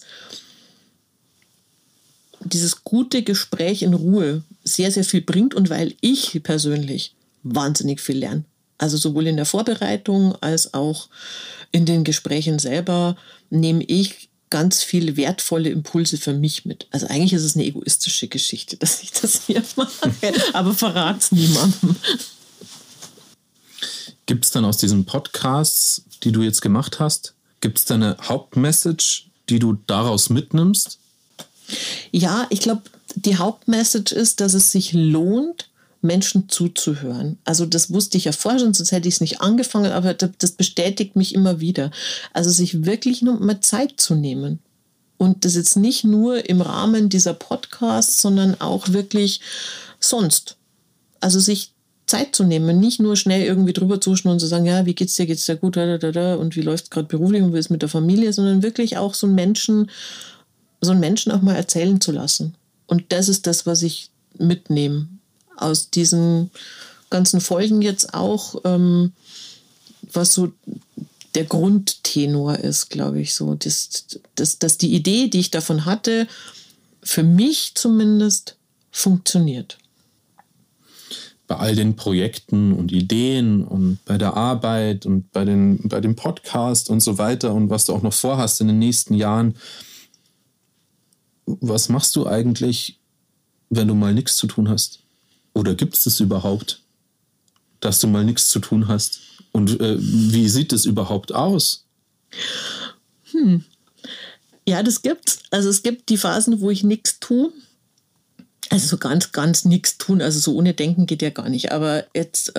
[SPEAKER 2] gute Gespräch in Ruhe sehr, sehr viel bringt und weil ich persönlich wahnsinnig viel lerne. Also sowohl in der Vorbereitung als auch in den Gesprächen selber nehme ich ganz viele wertvolle Impulse für mich mit. Also eigentlich ist es eine egoistische Geschichte, dass ich das hier mache, aber verrat's niemandem.
[SPEAKER 3] Gibt es dann aus diesen Podcasts, die du jetzt gemacht hast, Gibt es da eine Hauptmessage, die du daraus mitnimmst?
[SPEAKER 2] Ja, ich glaube, die Hauptmessage ist, dass es sich lohnt, Menschen zuzuhören. Also das wusste ich ja vorher schon, sonst hätte ich es nicht angefangen, aber das bestätigt mich immer wieder. Also sich wirklich nur mal Zeit zu nehmen. Und das jetzt nicht nur im Rahmen dieser Podcasts, sondern auch wirklich sonst. Also sich Zeit zu nehmen, nicht nur schnell irgendwie drüber zu schnurren und zu sagen, ja, wie geht's dir gut, und wie läuft es gerade beruflich und wie ist es mit der Familie, sondern wirklich auch so einen Menschen auch mal erzählen zu lassen. Und das ist das, was ich mitnehme aus diesen ganzen Folgen jetzt auch, was so der Grundtenor ist, glaube ich, so, dass die Idee, die ich davon hatte, für mich zumindest funktioniert.
[SPEAKER 3] Bei all den Projekten und Ideen und bei der Arbeit und bei dem Podcast und so weiter und was du auch noch vorhast in den nächsten Jahren, was machst du eigentlich, wenn du mal nichts zu tun hast? Oder gibt es das überhaupt, dass du mal nichts zu tun hast? Und wie sieht das überhaupt aus?
[SPEAKER 2] Ja, das gibt's. Also es gibt die Phasen, wo ich nichts tue. Also so ganz, ganz nichts tun. Also so ohne Denken geht ja gar nicht. Aber jetzt,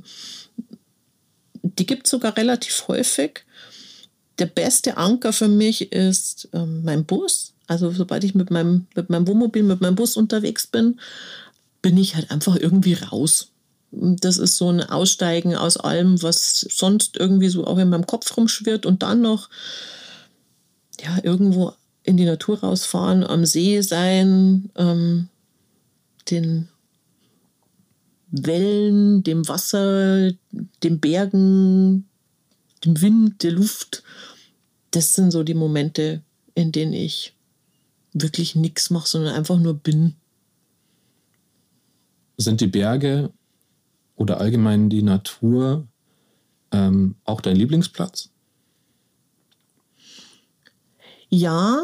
[SPEAKER 2] die gibt es sogar relativ häufig. Der beste Anker für mich ist mein Bus. Also sobald ich mit meinem Wohnmobil, mit meinem Bus unterwegs bin, bin ich halt einfach irgendwie raus. Das ist so ein Aussteigen aus allem, was sonst irgendwie so auch in meinem Kopf rumschwirrt und dann noch ja, irgendwo in die Natur rausfahren, am See sein, den Wellen, dem Wasser, den Bergen, dem Wind, der Luft. Das sind so die Momente, in denen ich wirklich nichts mache, sondern einfach nur bin.
[SPEAKER 3] Sind die Berge oder allgemein die Natur auch dein Lieblingsplatz?
[SPEAKER 2] Ja,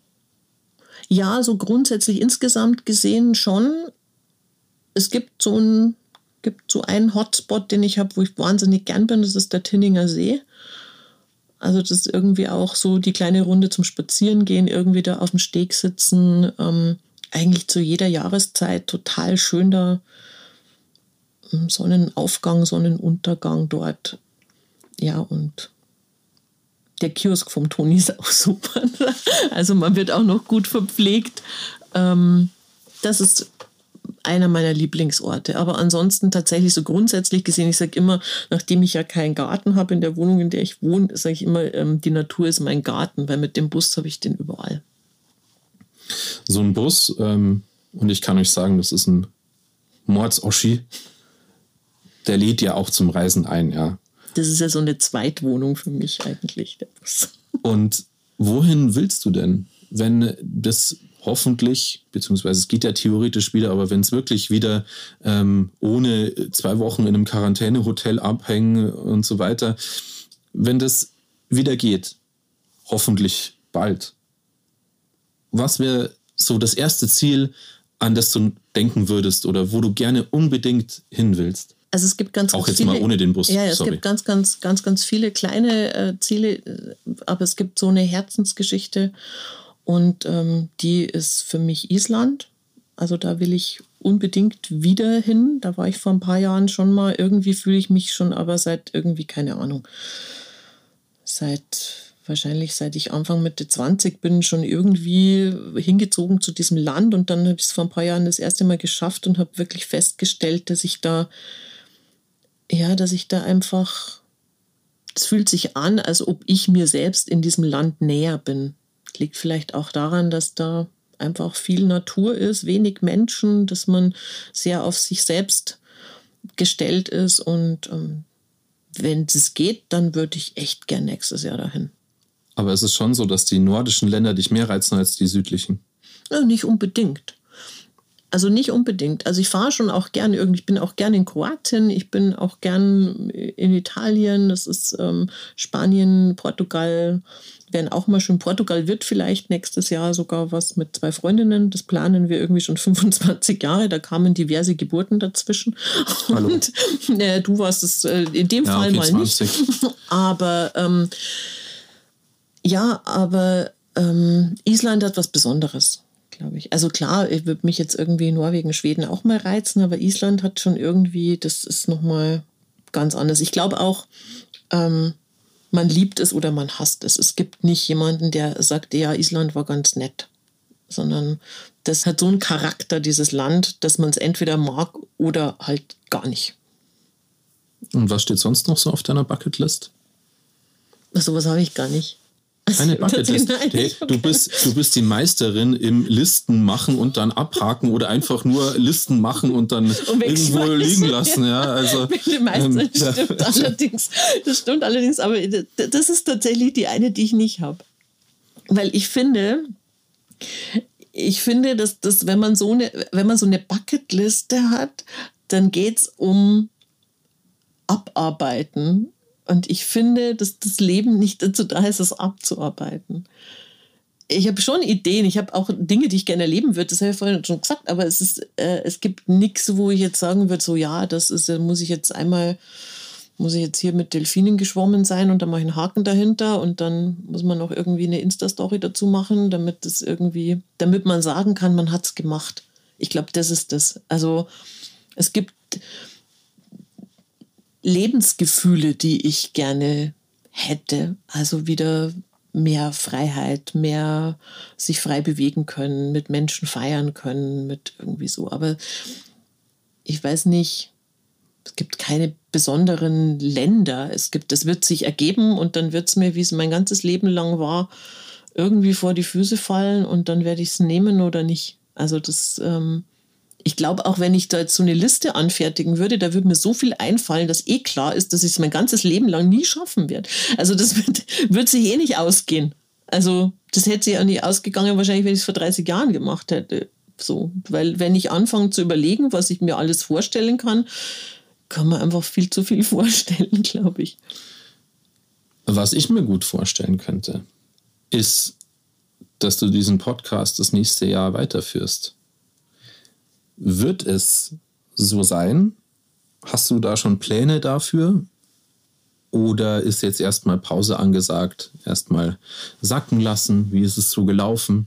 [SPEAKER 2] so grundsätzlich insgesamt gesehen schon. Es gibt so einen Hotspot, den ich habe, wo ich wahnsinnig gern bin, das ist der Tinninger See. Also das ist irgendwie auch so die kleine Runde zum Spazierengehen, irgendwie da auf dem Steg sitzen, eigentlich zu jeder Jahreszeit total schön da. Sonnenaufgang, Sonnenuntergang dort. Ja, und der Kiosk vom Toni ist auch super. Also man wird auch noch gut verpflegt. Das ist einer meiner Lieblingsorte. Aber ansonsten tatsächlich so grundsätzlich gesehen, ich sage immer, nachdem ich ja keinen Garten habe in der Wohnung, in der ich wohne, sage ich immer, die Natur ist mein Garten, weil mit dem Bus habe ich den überall.
[SPEAKER 3] So ein Bus, und ich kann euch sagen, das ist ein Mordsoschi, der lädt ja auch zum Reisen ein, ja.
[SPEAKER 2] Das ist ja so eine Zweitwohnung für mich eigentlich, der Bus.
[SPEAKER 3] Und wohin willst du denn, wenn das hoffentlich, beziehungsweise es geht ja theoretisch wieder, aber wenn es wirklich wieder ohne 2 Wochen in einem Quarantänehotel abhängen und so weiter, wenn das wieder geht, hoffentlich bald, was wäre so das erste Ziel, an das du denken würdest oder wo du gerne unbedingt hin willst?
[SPEAKER 2] Also es gibt ganz,
[SPEAKER 3] auch jetzt viele, mal ohne den Bus.
[SPEAKER 2] Ja, es gibt ganz viele kleine Ziele, aber es gibt so eine Herzensgeschichte und die ist für mich Island. Also da will ich unbedingt wieder hin. Da war ich vor ein paar Jahren schon mal. Irgendwie fühle ich mich schon, aber seit irgendwie, keine Ahnung, wahrscheinlich seit ich Anfang Mitte 20 bin, schon irgendwie hingezogen zu diesem Land. Und dann habe ich es vor ein paar Jahren das erste Mal geschafft und habe wirklich festgestellt, dass ich da einfach, es fühlt sich an, als ob ich mir selbst in diesem Land näher bin. Liegt vielleicht auch daran, dass da einfach viel Natur ist, wenig Menschen, dass man sehr auf sich selbst gestellt ist. Und wenn es geht, dann würde ich echt gern nächstes Jahr dahin.
[SPEAKER 3] Aber es ist schon so, dass die nordischen Länder dich mehr reizen als die südlichen?
[SPEAKER 2] Ja, nicht unbedingt. Also nicht unbedingt. Also ich fahre schon auch gern ich bin auch gern in Kroatien, ich bin auch gern in Italien, das ist Spanien, Portugal, wären auch mal schön. Portugal wird vielleicht nächstes Jahr sogar was mit 2 Freundinnen, das planen wir irgendwie schon 25 Jahre, da kamen diverse Geburten dazwischen.
[SPEAKER 3] Hallo.
[SPEAKER 2] Und du warst es in dem Fall mal 20. Nicht. Aber Ja, aber Island hat was Besonderes, glaube ich. Also klar, ich würde mich jetzt irgendwie Norwegen, Schweden auch mal reizen, aber Island hat schon irgendwie, das ist nochmal ganz anders. Ich glaube auch, man liebt es oder man hasst es. Es gibt nicht jemanden, der sagt, ja, Island war ganz nett, sondern das hat so einen Charakter, dieses Land, dass man es entweder mag oder halt gar nicht.
[SPEAKER 3] Und was steht sonst noch so auf deiner Bucketlist?
[SPEAKER 2] So was habe ich gar nicht.
[SPEAKER 3] Eine Bucketlist. Hey, du bist die Meisterin im Listen machen und dann abhaken oder einfach nur Listen machen und dann irgendwo liegen lassen. Ja, also,
[SPEAKER 2] die Meisterin stimmt allerdings. Das stimmt allerdings, aber das ist tatsächlich die eine, die ich nicht habe. Weil ich finde, dass wenn man so eine Bucketliste hat, dann geht es um Abarbeiten. Und ich finde, dass das Leben nicht dazu da ist, es abzuarbeiten. Ich habe schon Ideen, ich habe auch Dinge, die ich gerne erleben würde, das habe ich vorhin schon gesagt, aber es gibt nichts, wo ich jetzt sagen würde, so ja, muss ich jetzt hier mit Delfinen geschwommen sein und dann mache ich einen Haken dahinter und dann muss man noch irgendwie eine Insta-Story dazu machen, damit man sagen kann, man hat es gemacht. Ich glaube, das ist das. Also es gibt Lebensgefühle, die ich gerne hätte. Also wieder mehr Freiheit, mehr sich frei bewegen können, mit Menschen feiern können, mit irgendwie so. Aber ich weiß nicht, es gibt keine besonderen Länder. Das wird sich ergeben und dann wird es mir, wie es mein ganzes Leben lang war, irgendwie vor die Füße fallen und dann werde ich es nehmen oder nicht. Also das ich glaube, auch wenn ich da jetzt so eine Liste anfertigen würde, da würde mir so viel einfallen, dass klar ist, dass ich es mein ganzes Leben lang nie schaffen werde. Also das wird sich nicht ausgehen. Also das hätte sich ja nie ausgegangen, wahrscheinlich, wenn ich es vor 30 Jahren gemacht hätte. So, weil wenn ich anfange zu überlegen, was ich mir alles vorstellen kann man einfach viel zu viel vorstellen, glaube ich.
[SPEAKER 3] Was ich mir gut vorstellen könnte, ist, dass du diesen Podcast das nächste Jahr weiterführst. Wird es so sein? Hast du da schon Pläne dafür? Oder ist jetzt erstmal Pause angesagt? Erstmal sacken lassen? Wie ist es so gelaufen?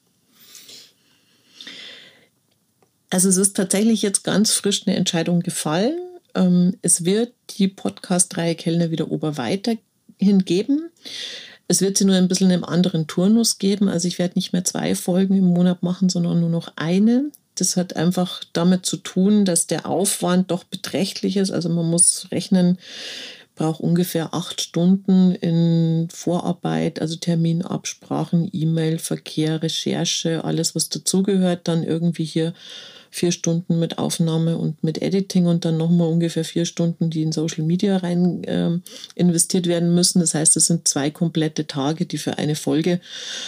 [SPEAKER 2] Also es ist tatsächlich jetzt ganz frisch eine Entscheidung gefallen. Es wird die Podcast-Reihe Kellner wieder Ober weiterhin geben. Es wird sie nur ein bisschen im anderen Turnus geben. Also ich werde nicht mehr 2 Folgen im Monat machen, sondern nur noch eine. Das hat einfach damit zu tun, dass der Aufwand doch beträchtlich ist. Also man muss rechnen, braucht ungefähr 8 Stunden in Vorarbeit, also Terminabsprachen, E-Mail-Verkehr, Recherche, alles was dazugehört. Dann irgendwie hier 4 Stunden mit Aufnahme und mit Editing und dann nochmal ungefähr 4 Stunden, die in Social Media rein investiert werden müssen. Das heißt, es sind 2 komplette Tage, die für eine Folge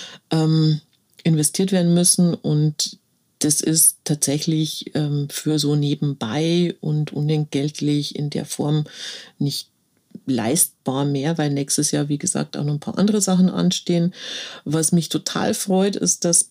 [SPEAKER 2] investiert werden müssen und das ist tatsächlich für so nebenbei und unentgeltlich in der Form nicht leistbar mehr, weil nächstes Jahr, wie gesagt, auch noch ein paar andere Sachen anstehen. Was mich total freut, ist, dass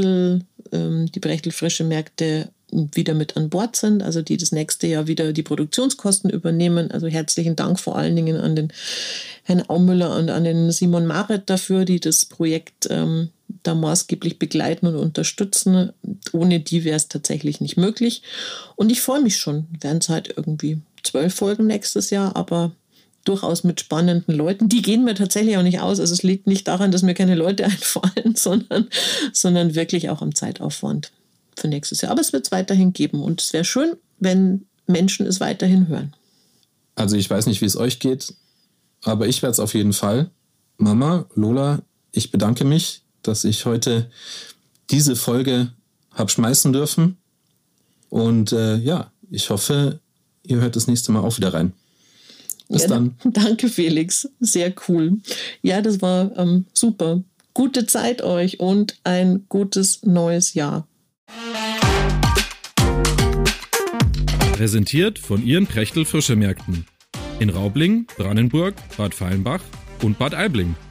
[SPEAKER 2] die Brechtel Frische Märkte wieder mit an Bord sind, also die das nächste Jahr wieder die Produktionskosten übernehmen. Also herzlichen Dank vor allen Dingen an den Herrn Aumüller und an den Simon Maret dafür, die das Projekt da maßgeblich begleiten und unterstützen. Ohne die wäre es tatsächlich nicht möglich. Und ich freue mich schon. Werden es halt irgendwie 12 Folgen nächstes Jahr, aber durchaus mit spannenden Leuten. Die gehen mir tatsächlich auch nicht aus. Also es liegt nicht daran, dass mir keine Leute einfallen, sondern wirklich auch am Zeitaufwand für nächstes Jahr. Aber es wird es weiterhin geben. Und es wäre schön, wenn Menschen es weiterhin hören.
[SPEAKER 3] Also ich weiß nicht, wie es euch geht, aber ich werde es auf jeden Fall. Mama, Lola, ich bedanke mich, dass ich heute diese Folge habe schmeißen dürfen. Und ich hoffe, ihr hört das nächste Mal auch wieder rein. Bis dann.
[SPEAKER 2] Danke, Felix. Sehr cool. Ja, das war super. Gute Zeit euch und ein gutes neues Jahr.
[SPEAKER 1] Präsentiert von Ihren Brechtel Frische Märkten. In Raubling, Brannenburg, Bad Feilenbach und Bad Aibling.